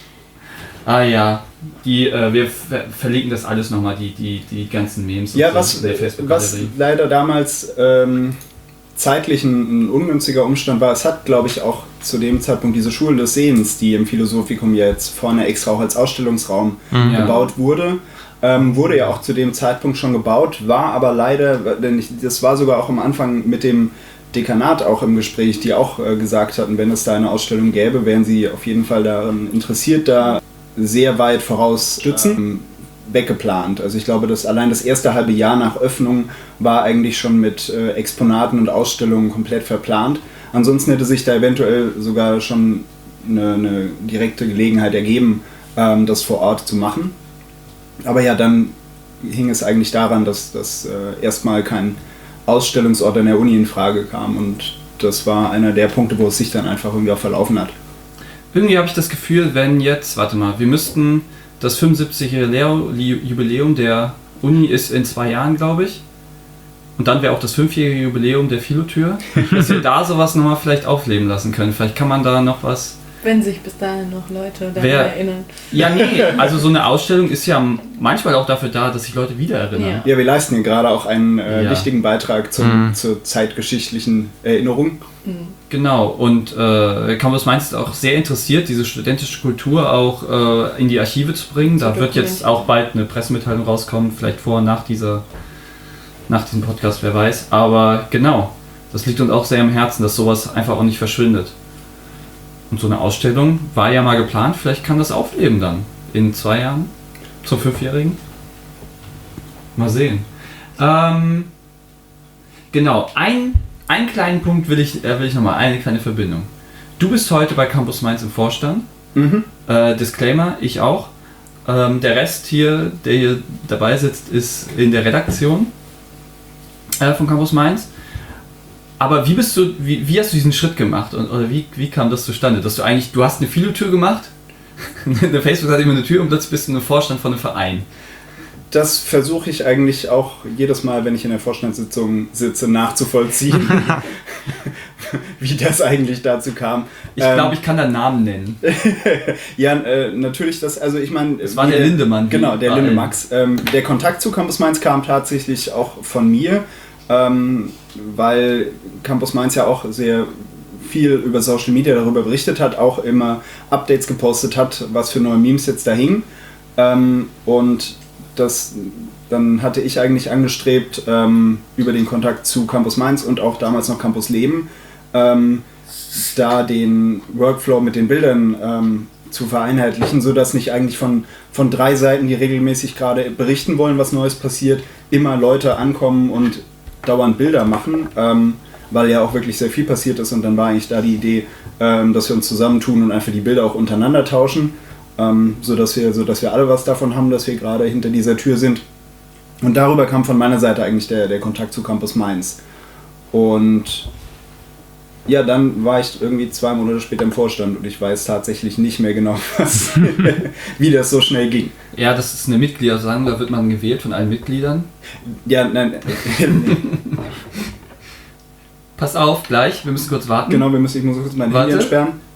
Ah ja, die, äh, wir ver verlinken das alles nochmal, die, die, die ganzen Memes Ja, und was, so in der was Facebook-Galerie. leider damals ähm, zeitlich ein, ein ungünstiger Umstand war, es hat, glaube ich, auch zu dem Zeitpunkt diese Schule des Sehens, die im Philosophikum ja jetzt vorne extra auch als Ausstellungsraum Ja. gebaut wurde, ähm, wurde ja auch zu dem Zeitpunkt schon gebaut, war aber leider, denn ich, das war sogar auch am Anfang mit dem Dekanat auch im Gespräch, die auch äh, gesagt hatten, wenn es da eine Ausstellung gäbe, wären sie auf jeden Fall daran interessiert, da sehr weit vorausstützen, ähm, weggeplant. Also ich glaube, dass allein das erste halbe Jahr nach Öffnung war eigentlich schon mit äh, Exponaten und Ausstellungen komplett verplant. Ansonsten hätte sich da eventuell sogar schon eine, eine direkte Gelegenheit ergeben, ähm, das vor Ort zu machen. Aber ja, dann hing es eigentlich daran, dass, dass äh, erstmal kein Ausstellungsort an der Uni in Frage kam und das war einer der Punkte, wo es sich dann einfach irgendwie auch verlaufen hat. Irgendwie habe ich das Gefühl, wenn jetzt, warte mal, wir müssten das fünfundsiebzigjährige Jubiläum der Uni ist in zwei Jahren, glaube ich. Und dann wäre auch das fünfjährige Jubiläum der Philotür, dass wir da sowas nochmal vielleicht aufleben lassen können. Vielleicht kann man da noch was... Wenn sich bis dahin noch Leute daran Wer- erinnern. Ja, nee, also so eine Ausstellung ist ja manchmal auch dafür da, dass sich Leute wieder erinnern. Ja. Ja, wir leisten hier gerade auch einen äh, Ja. wichtigen Beitrag zum, Mhm. zur zeitgeschichtlichen Erinnerung. Genau, und äh, Campus Mainz ist auch sehr interessiert, diese studentische Kultur auch äh, in die Archive zu bringen. Da Zu wird jetzt dokumentieren. auch bald eine Pressemitteilung rauskommen, vielleicht vor, nach dieser, nach diesem Podcast, wer weiß. Aber genau, das liegt uns auch sehr am Herzen, dass sowas einfach auch nicht verschwindet. Und so eine Ausstellung war ja mal geplant, vielleicht kann das aufleben dann in zwei Jahren zum Fünfjährigen. Mal sehen. Ähm, genau, ein, einen kleinen Punkt will ich, äh, will ich nochmal, eine kleine Verbindung. Du bist heute bei Campus Mainz im Vorstand. Mhm. Äh, Disclaimer, ich auch. Ähm, der Rest hier, der hier dabei sitzt, ist in der Redaktion äh, von Campus Mainz. Aber wie bist du, wie, wie hast du diesen Schritt gemacht und, oder wie, wie kam das zustande, dass du eigentlich, du hast eine Philotür gemacht Eine Facebook-Seite immer eine Tür und plötzlich bist du im Vorstand von einem Verein. Das versuche ich eigentlich auch jedes Mal, wenn ich in der Vorstandssitzung sitze, nachzuvollziehen, wie das eigentlich dazu kam. Ich glaube, ich kann da Namen nennen. Ja, äh, natürlich das, also ich meine... Es war der Lindemann. Genau, der Lindemax. Ähm, der Kontakt zu Campus Mainz kam tatsächlich auch von mir, ähm, weil Campus Mainz ja auch sehr viel über Social Media darüber berichtet hat, auch immer Updates gepostet hat, was für neue Memes jetzt da hingen. Ähm, und das, dann hatte ich eigentlich angestrebt, ähm, über den Kontakt zu Campus Mainz und auch damals noch Campus Leben, ähm, da den Workflow mit den Bildern ähm, zu vereinheitlichen, sodass nicht eigentlich von, von drei Seiten, die regelmäßig gerade berichten wollen, was Neues passiert, immer Leute ankommen und dauernd Bilder machen, ähm, weil ja auch wirklich sehr viel passiert ist. Und dann war eigentlich da die Idee, ähm, dass wir uns zusammentun und einfach die Bilder auch untereinander tauschen, ähm, sodass wir, sodass wir alle was davon haben, dass wir gerade hinter dieser Tür sind. Und darüber kam von meiner Seite eigentlich der, der Kontakt zu Campus Mainz. Und ja, dann war ich irgendwie zwei Monate später im Vorstand und ich weiß tatsächlich nicht mehr genau, was, wie das so schnell ging. Ja, das ist eine Mitgliederversammlung, da wird man gewählt von allen Mitgliedern. Ja, nein. Pass auf, gleich, wir müssen kurz warten. Genau, wir müssen, ich muss kurz mein Warte. Handy entsperren.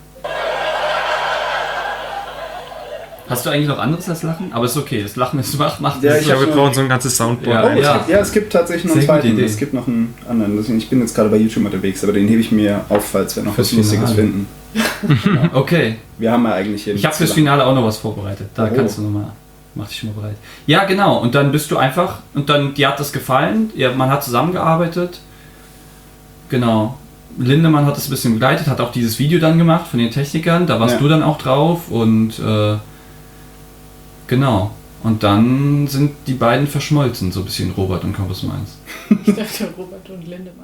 Hast du eigentlich noch anderes als Lachen? Aber ist okay, das Lachen ist macht, macht Ja, das ich Ja, hab wir schon- brauchen so ein ganzes Soundboard. Ja, Oh, eigentlich. es ja. gibt, ja, es gibt tatsächlich noch einen Sehr gute zweiten. Idee. Es gibt noch einen anderen. Deswegen, ich bin jetzt gerade bei YouTube unterwegs, aber den hebe ich mir auf, falls wir noch Fürs was Lustiges Finale. finden. Okay, Wir haben ja eigentlich hier ich habe nichts fürs zu lang. Finale auch noch was vorbereitet. Da Oh. kannst du nochmal, mach dich schon mal bereit. Ja, genau, und dann bist du einfach, und dann, dir hat das gefallen, ja, man hat zusammengearbeitet. Genau. Lindemann hat das ein bisschen begleitet, hat auch dieses Video dann gemacht von den Technikern, da warst Ja. du dann auch drauf und äh, genau. Und dann sind die beiden verschmolzen, so ein bisschen Robert und Campus Mainz. Ich dachte Robert und Lindemann.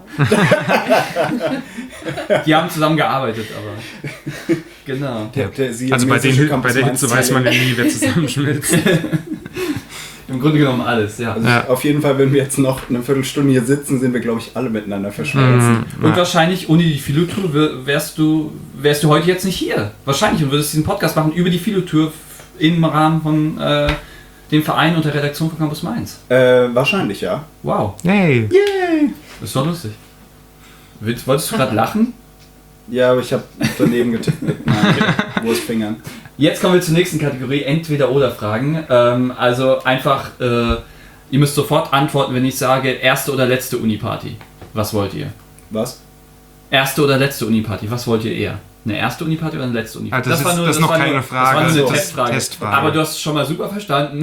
Die haben zusammen gearbeitet, aber genau. Der, der Also bei, siamesische den, Campus bei der Mainz Hitze weiß man ja nie, wer zusammenschmilzt. Im Grunde genommen alles, ja. Also Ja. auf jeden Fall, wenn wir jetzt noch eine Viertelstunde hier sitzen, sind wir, glaube ich, alle miteinander verschmolzen. Mm, Und ja. wahrscheinlich ohne die Filotour wär- wärst du, wärst du heute jetzt nicht hier. Wahrscheinlich und würdest diesen Podcast machen über die Filotour im Rahmen von äh, dem Verein und der Redaktion von Campus Mainz. Äh, wahrscheinlich, ja. Wow, Yay! Yay! das ist doch lustig. Willst, wolltest du gerade lachen? Ja, aber ich habe daneben getippt mit meinen Wurstfingern. Jetzt kommen wir zur nächsten Kategorie, Entweder-Oder-Fragen. Ähm, also einfach, äh, ihr müsst sofort antworten, wenn ich sage, erste oder letzte Uni-Party. Was wollt ihr? Was? Erste oder letzte Uni-Party, was wollt ihr eher? Eine erste Uni-Party oder eine letzte Uni-Party? Ah, das ist- das ist noch war keine nur, Frage. Das war nur eine Also, Testfrage. Testfrage. Aber du hast es schon mal super verstanden.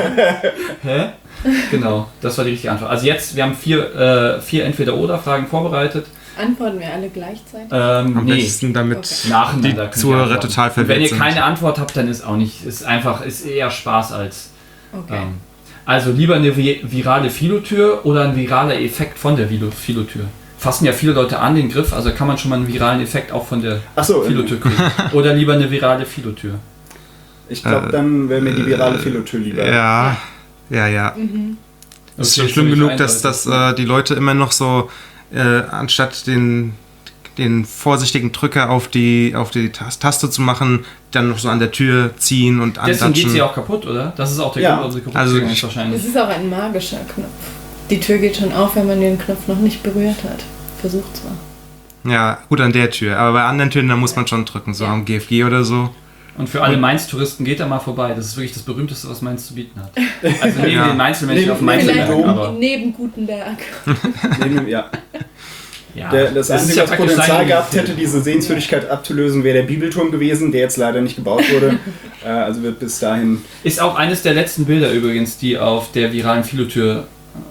Hä? Genau, das war die richtige Antwort. Also jetzt, wir haben vier, äh, vier Entweder-Oder-Fragen vorbereitet. Antworten wir alle gleichzeitig? Ähm, Am nee, besten, damit Okay. nacheinander. die könnt ihr Zuhörer antworten. total Und wenn verwirrt ihr sind. keine Antwort habt, dann ist auch nicht, ist einfach, ist eher Spaß als... Okay. Ähm, also lieber eine vi- virale Filotür oder ein viraler Effekt von der Vilo- Filotür. Fassen ja viele Leute an den Griff, also kann man schon mal einen viralen Effekt auch von der Ach so, Filotür kriegen. Oder lieber eine virale Filotür. ich glaube, Äh, dann wäre mir die virale Filotür lieber. Ja, ja, ja. Es ist Okay, schon schlimm ziemlich genug, dass, dass eindeutig. äh, die Leute immer noch so, äh, anstatt den, den vorsichtigen Drücker auf die, auf die Tas- Taste zu machen, dann noch so an der Tür ziehen und Deswegen geht antatschen. sie auch kaputt, oder? Das ist auch der Ja. Grund, warum sie kaputt Also gegangen ist ich- wahrscheinlich. Es ist auch ein magischer Knopf. Die Tür geht schon auf, wenn man den Knopf noch nicht berührt hat. Versucht's mal. Ja, gut an der Tür. Aber bei anderen Türen, da muss man schon drücken, so Ja. am G F G oder so. Und für alle Mainz-Touristen geht da mal vorbei. Das ist wirklich das Berühmteste, was Mainz zu bieten hat. Also neben Ja. den Mainzelmännchen Neben- auf Mainz Vielleicht merken, Dom. aber Neben Gutenberg. Neben, ja. ja. Der, das ist Einzige, ja was praktisch Potenzial seine gehabt Universität. hätte, diese Sehenswürdigkeit abzulösen, wäre der Bibelturm gewesen, der jetzt leider nicht gebaut wurde. äh, also wird bis dahin. Ist auch eines der letzten Bilder übrigens, die auf der viralen Filotür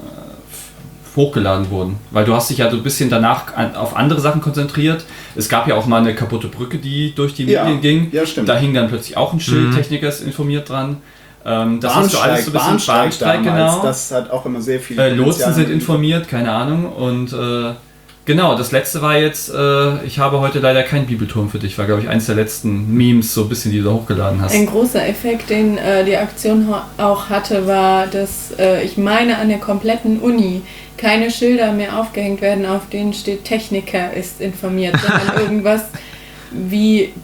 äh, hochgeladen wurden. Weil du hast dich ja so ein bisschen danach an, auf andere Sachen konzentriert. Es gab ja auch mal eine kaputte Brücke, die durch die Ja, Medien ging. ja, stimmt. Da hing dann plötzlich auch ein Schild, Mhm. Techniker ist informiert dran. Ähm, das hast du alles so ein bisschen Bahnsteig, Bahnsteig, damals, genau. das hat auch immer sehr viel Äh, Lotsen Potenzial. sind informiert, keine Ahnung. Und äh, genau, das letzte war jetzt, äh, ich habe heute leider keinen Bibelturm für dich, war glaube ich eins der letzten Memes, so ein bisschen, die du da hochgeladen hast. Ein großer Effekt, den äh, die Aktion ho- auch hatte, war, dass äh, ich meine, an der kompletten Uni keine Schilder mehr aufgehängt werden, auf denen steht Techniker ist informiert, sondern irgendwas wie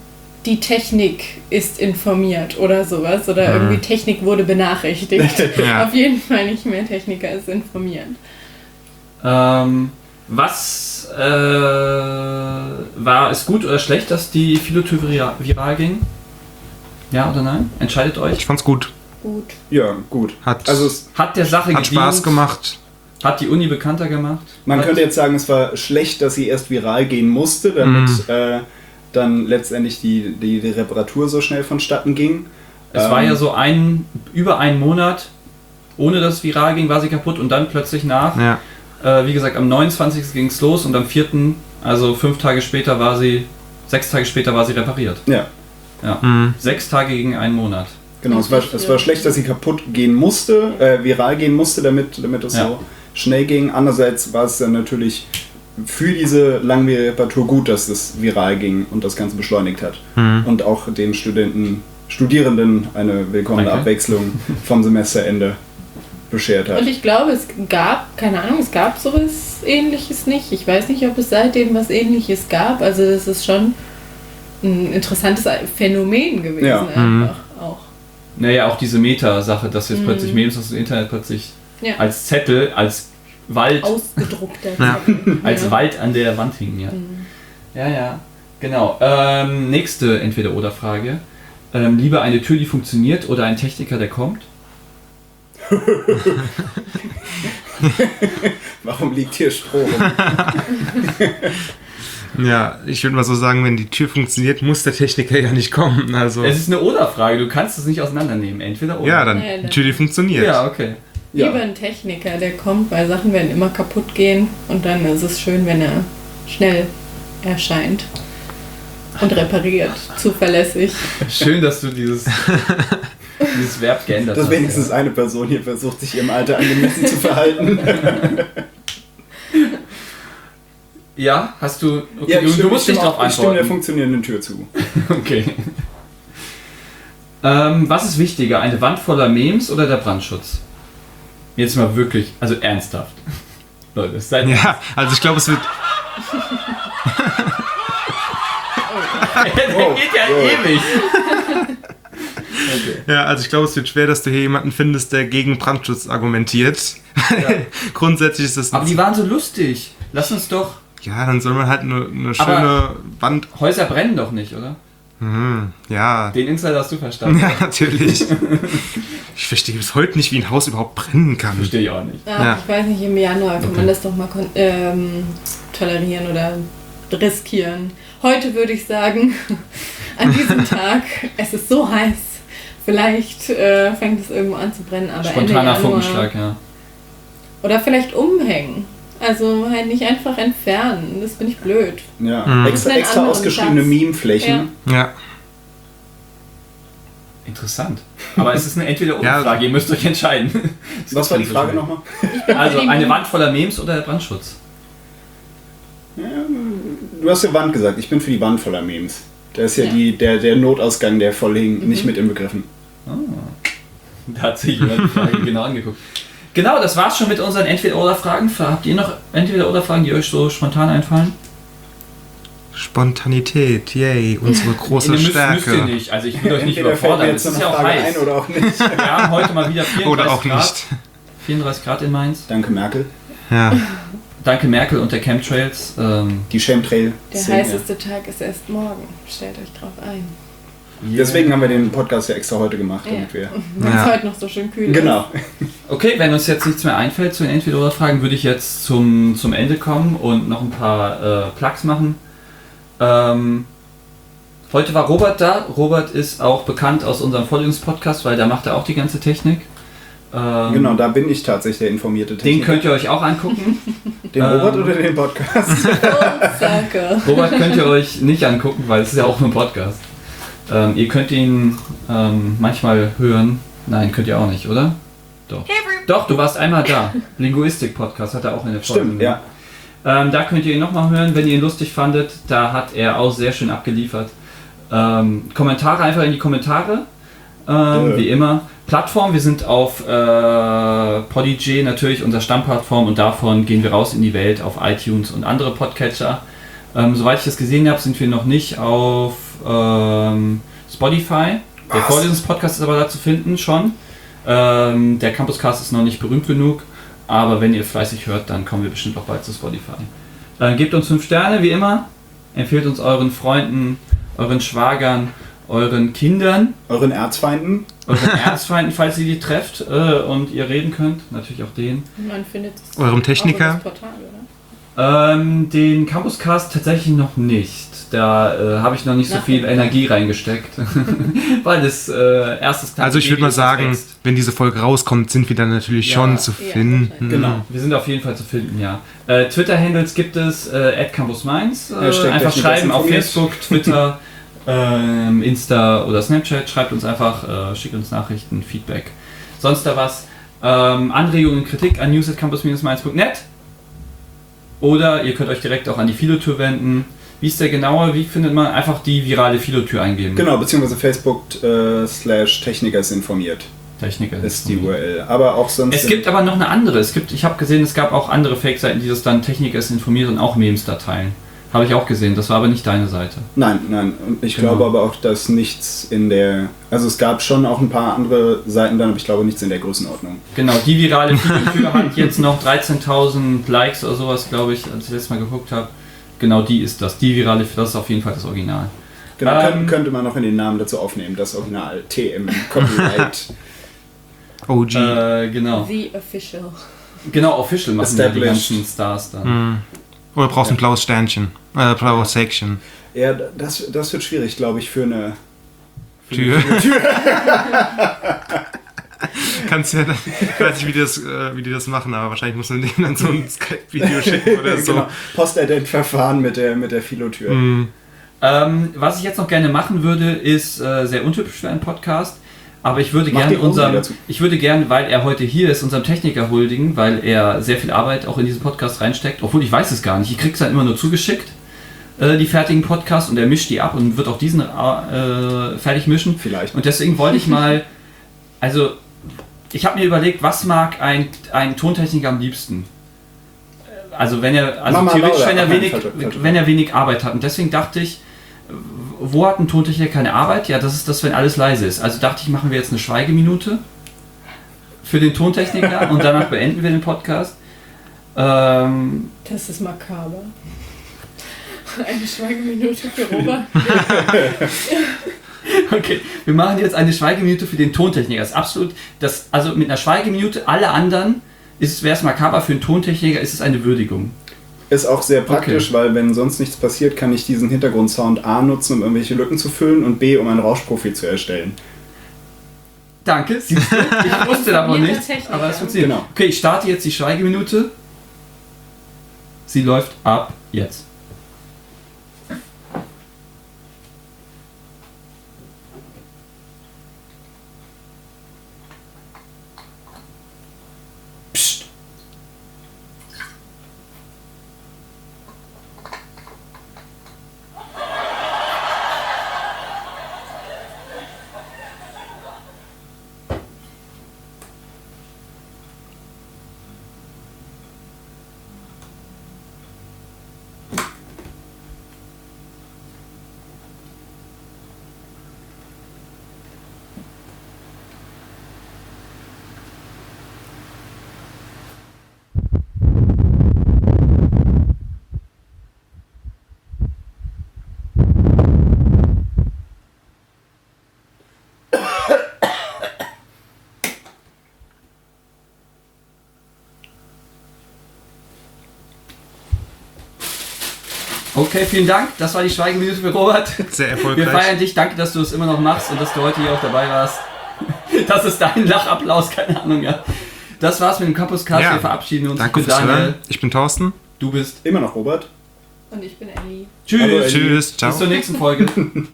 die Technik ist informiert oder sowas. Oder Mhm. irgendwie Technik wurde benachrichtigt. Ja. Auf jeden Fall nicht mehr Techniker ist informiert. Ähm, was äh, war es gut oder schlecht, dass die Philotür vira- viral ging? Ja oder nein? Entscheidet euch. Ich fand's gut. Gut. Ja, gut. Hat, Also es, Hat der Sache hat gedient? Spaß gemacht. Hat die Uni bekannter gemacht? man Hat- könnte jetzt sagen, es war schlecht, dass sie erst viral gehen musste, damit Mhm. äh, dann letztendlich die, die, die Reparatur so schnell vonstatten ging. Es Ähm, war ja so ein, über einen Monat, ohne dass es viral ging, war sie kaputt und dann plötzlich nach. Ja. Äh, wie gesagt, am neunundzwanzigsten ging es los und am vierten, also fünf Tage später war sie, sechs Tage später war sie repariert. Ja, Ja. Mhm. Sechs Tage gegen einen Monat. genau. Es war, es war schlecht, dass sie kaputt gehen musste, äh, viral gehen musste, damit, damit es Ja. so schnell ging. Andererseits war es dann natürlich für diese langwierige Reparatur gut, dass es viral ging und das Ganze beschleunigt hat. Mhm. Und auch den Studenten, Studierenden eine willkommene Danke. Abwechslung vom Semesterende beschert hat. Und ich glaube, es gab, keine Ahnung, es gab sowas Ähnliches nicht. Ich weiß nicht, ob es seitdem was Ähnliches gab. Also das ist schon ein interessantes Phänomen gewesen, Ja. einfach auch. Naja, auch diese Meta-Sache, dass jetzt Mhm. plötzlich Memes aus dem Internet plötzlich Ja. als Zettel, als Wald, Ausgedruckter. Ja. als Ja. Wald an der Wand hingen, ja. Mhm. Ja, ja, genau. Ähm, nächste Entweder-Oder-Frage. Ähm, lieber eine Tür, die funktioniert oder ein Techniker, der kommt? Warum liegt hier Stroh rum? Ja, ich würde mal so sagen, wenn die Tür funktioniert, muss der Techniker ja nicht kommen. Also, Es ist eine Oder-Frage, du kannst es nicht auseinandernehmen. Entweder oder. ja, dann Ja, die dann- Tür, die funktioniert. Ja, okay. Ja. Lieber ein Techniker, der kommt, weil Sachen werden immer kaputt gehen und dann ist es schön, wenn er schnell erscheint und repariert, zuverlässig. Schön, dass du dieses, dieses Verb geändert Dass hast. wenigstens eine Person hier versucht, sich ihrem Alter angemessen zu verhalten. Ja, hast du. Okay, Ja, du, ich stimme, du musst ich nicht stimme, drauf auch, ich stimme der antworten. funktionierenden Tür zu. Okay. Ähm, was ist wichtiger, eine Wand voller Memes oder der Brandschutz? Jetzt mal wirklich, also ernsthaft. Leute, seid Ja, also ich glaube, es wird. der Oh, geht ja oh. ewig. Ja, also ich glaube, es wird schwer, dass du hier jemanden findest, der gegen Brandschutz argumentiert. Grundsätzlich ist das. Aber die waren so lustig. Lass uns doch. Ja, dann soll man halt eine, eine schöne Aber- Wand. Häuser brennen doch nicht, oder? Mhm, ja. Den Insider hast du verstanden. Ja, natürlich. Ich verstehe bis heute nicht, wie ein Haus überhaupt brennen kann. Verstehe ich auch nicht. Ja, Ja. Ich weiß nicht, im Januar kann Okay. man das doch mal kon- ähm, tolerieren oder riskieren. Heute würde ich sagen, an diesem Tag, es ist so heiß, vielleicht äh, fängt es irgendwo an zu brennen, aber Ende Spontaner Januar. Funkenschlag, ja. Oder vielleicht umhängen. Also halt nicht einfach entfernen, das finde ich blöd. Ja, Mhm. extra, Einen extra anderen ausgeschriebene Platz. Meme-Flächen. Ja. Interessant. Aber es ist eine Entweder-oder-Frage, ihr müsst euch entscheiden. Es Was gibt war die keine Frage so nochmal? schnell. Also, die eine Meme- Wand voller Memes oder der Brandschutz? Du hast ja Wand gesagt, ich bin für die Wand voller Memes. Da ist ja, Ja. Die, der, der Notausgang, der voll hing, nicht mit inbegriffen. Da hat sich jemand die Frage genau angeguckt. Genau, das war's schon mit unseren Entweder-oder-Fragen. Habt ihr noch Entweder-oder-Fragen, die euch so spontan einfallen? Spontanität, yay, unsere große Nee, müsst, Stärke. müsst ihr nicht. Also ich will euch nicht Entweder fällt mir überfordern. jetzt Es so ist eine ja auch Frage heiß. ein oder auch nicht. Wir haben heute mal wieder vierunddreißig Oder auch Grad. nicht. vierunddreißig Grad in Mainz. Danke, Merkel. Ja. Danke Merkel und der Chemtrails. Ähm, Die Chemtrail. Der heißeste Tag ist erst morgen. Stellt euch drauf ein. Deswegen haben wir den Podcast ja extra heute gemacht, damit wir. Weil Ja. es heute noch so schön kühl Genau. Okay, wenn uns jetzt nichts mehr einfällt zu den Entweder-oder-Fragen, würde ich jetzt zum, zum Ende kommen und noch ein paar äh, Plugs machen. Ähm, heute war Robert da. Robert ist auch bekannt aus unserem Vorlesungspodcast, weil da macht er auch die ganze Technik. Ähm, Genau, da bin ich tatsächlich der informierte Den Techniker. könnt ihr euch auch angucken. Den ähm, Robert oder den Podcast? ist. Und Sake. Robert könnt ihr euch nicht angucken, weil es ist ja auch nur ein Podcast. Ähm, ihr könnt ihn ähm, manchmal hören. Nein, könnt ihr auch nicht, oder? Doch. Doch, du warst einmal da. Linguistik-Podcast hat er auch in der Folge. Stimmt, ja. Ähm, da könnt ihr ihn nochmal hören, wenn ihr ihn lustig fandet. Da hat er auch sehr schön abgeliefert. Ähm, Kommentare einfach in die Kommentare. Ähm, Dö. wie immer. Plattform, wir sind auf äh, Podigy, natürlich unserer Stammplattform, und davon gehen wir raus in die Welt auf iTunes und andere Podcatcher. Ähm, soweit ich das gesehen habe, sind wir noch nicht auf ähm, Spotify. Der Was? Vorlesungspodcast ist aber da zu finden schon. Ähm, der Campuscast ist noch nicht berühmt genug, aber wenn ihr fleißig hört, dann kommen wir bestimmt auch bald zu Spotify. Äh, gebt uns fünf Sterne, wie immer. Empfehlt uns euren Freunden, euren Schwagern, euren Kindern, Euren Erzfeinden? euren Erzfeinden, falls ihr die trefft äh, und ihr reden könnt. Natürlich auch denen. Man findet es Eurem Techniker? auch über das Portal, oder? Ähm, den Campuscast tatsächlich noch nicht. Da äh, habe ich noch nicht so Nach viel dem- Energie reingesteckt. Weil das äh, erstes kleine Also ich würde Baby mal ist, das sagen, wächst. wenn diese Folge rauskommt, sind wir dann natürlich Ja, schon zu ja, finden. Genau. Wir sind auf jeden Fall zu finden, ja. Äh, Twitter-Handles gibt es äh, at campusmainz. Äh, Hashtag einfach Techniker schreiben auf informiert. Facebook, Twitter, ähm, Insta oder Snapchat. Schreibt uns einfach, äh, schickt uns Nachrichten, Feedback. Sonst da was. Ähm, Anregungen, Kritik an news at campus mainz punkt net. Oder ihr könnt euch direkt auch an die Philotür wenden. Wie ist der genaue? Wie findet man? Einfach die virale Philotür eingeben. Genau, beziehungsweise Facebook äh, slash Techniker ist informiert. Techniker. Ist die U R L. Aber auch sonst. Es gibt aber noch eine andere. Es gibt, ich habe gesehen, es gab auch andere Fake-Seiten, die das dann Techniker ist informiert und auch Memes da teilen. Habe ich auch gesehen. Das war aber nicht deine Seite. Nein, nein. Und ich Genau. glaube aber auch, dass nichts in der. Also es gab schon auch ein paar andere Seiten dann, aber ich glaube nichts in der Größenordnung. Genau, die virale Philotür hat jetzt noch dreizehntausend Likes oder sowas, glaube ich, als ich letztes Mal geguckt habe. Genau, die ist das. Die virale, das ist auf jeden Fall das Original. Genau, Ähm, könnte, könnte man noch in den Namen dazu aufnehmen, das Original T M Copyright. O G. Äh, genau. The Official. Genau, Official machen ja die Established. ganzen Stars dann. Hm. Oder brauchst du ein blaues Sternchen? Äh, blaues Säckchen. Ja, das, das wird schwierig, glaube ich, für eine. Tür. Kannst ja, ich weiß nicht, wie die, das, äh, wie die das machen, aber wahrscheinlich muss man denen dann so ein Skype-Video schicken oder so. Genau. Postident-Verfahren mit der, mit der Philotür. Hm. Ähm, was ich jetzt noch gerne machen würde, ist äh, sehr untypisch für einen Podcast, aber ich würde Mach gerne die Hose unserem, dazu. ich würde gerne, weil er heute hier ist, unserem Techniker huldigen, weil er sehr viel Arbeit auch in diesen Podcast reinsteckt, obwohl ich weiß es gar nicht. Ich krieg's dann immer nur zugeschickt, äh, die fertigen Podcasts, und er mischt die ab und wird auch diesen äh, fertig mischen. Vielleicht. Und deswegen wollte ich mal, also ich habe mir überlegt, was mag ein, ein Tontechniker am liebsten? Also wenn er, also Mama theoretisch, Laura. wenn er, Ach nein, wenig, falsche- falsche wenn er wenig Arbeit hat. Und deswegen dachte ich, wo hat ein Tontechniker keine Arbeit? Ja, das ist das, wenn alles leise ist. Also dachte ich, machen wir jetzt eine Schweigeminute für den Tontechniker und danach beenden wir den Podcast. Ähm, Das ist makaber. Eine Schweigeminute für Robert. okay, wir machen jetzt eine Schweigeminute für den Tontechniker. Das ist absolut, das, also mit einer Schweigeminute, alle anderen, wäre es makaber, für einen Tontechniker ist es eine Würdigung. Ist auch sehr praktisch, Okay. weil wenn sonst nichts passiert, kann ich diesen Hintergrundsound A nutzen, um irgendwelche Lücken zu füllen, und B, um ein Rauschprofil zu erstellen. Danke, siehst du, ich wusste davon Informierter nichts, Techniker. aber es funktioniert. Genau. Okay, ich starte jetzt die Schweigeminute. Sie läuft ab jetzt. Psst. Okay, vielen Dank. Das war die Schweigeminute für Robert. Sehr Wir erfolgreich. feiern dich. Danke, dass du es immer noch machst und dass du heute hier auch dabei warst. Das ist dein Lachapplaus, keine Ahnung, ja. Das war's mit dem Campuscast. Ja. Wir verabschieden uns. Danke Ich bin fürs Daniel. Hören. Ich bin Thorsten. Du bist. Immer noch Robert. Und ich bin Ellie. Tschüss. Hallo, Ellie. Tschüss. Ciao. Bis zur nächsten Folge.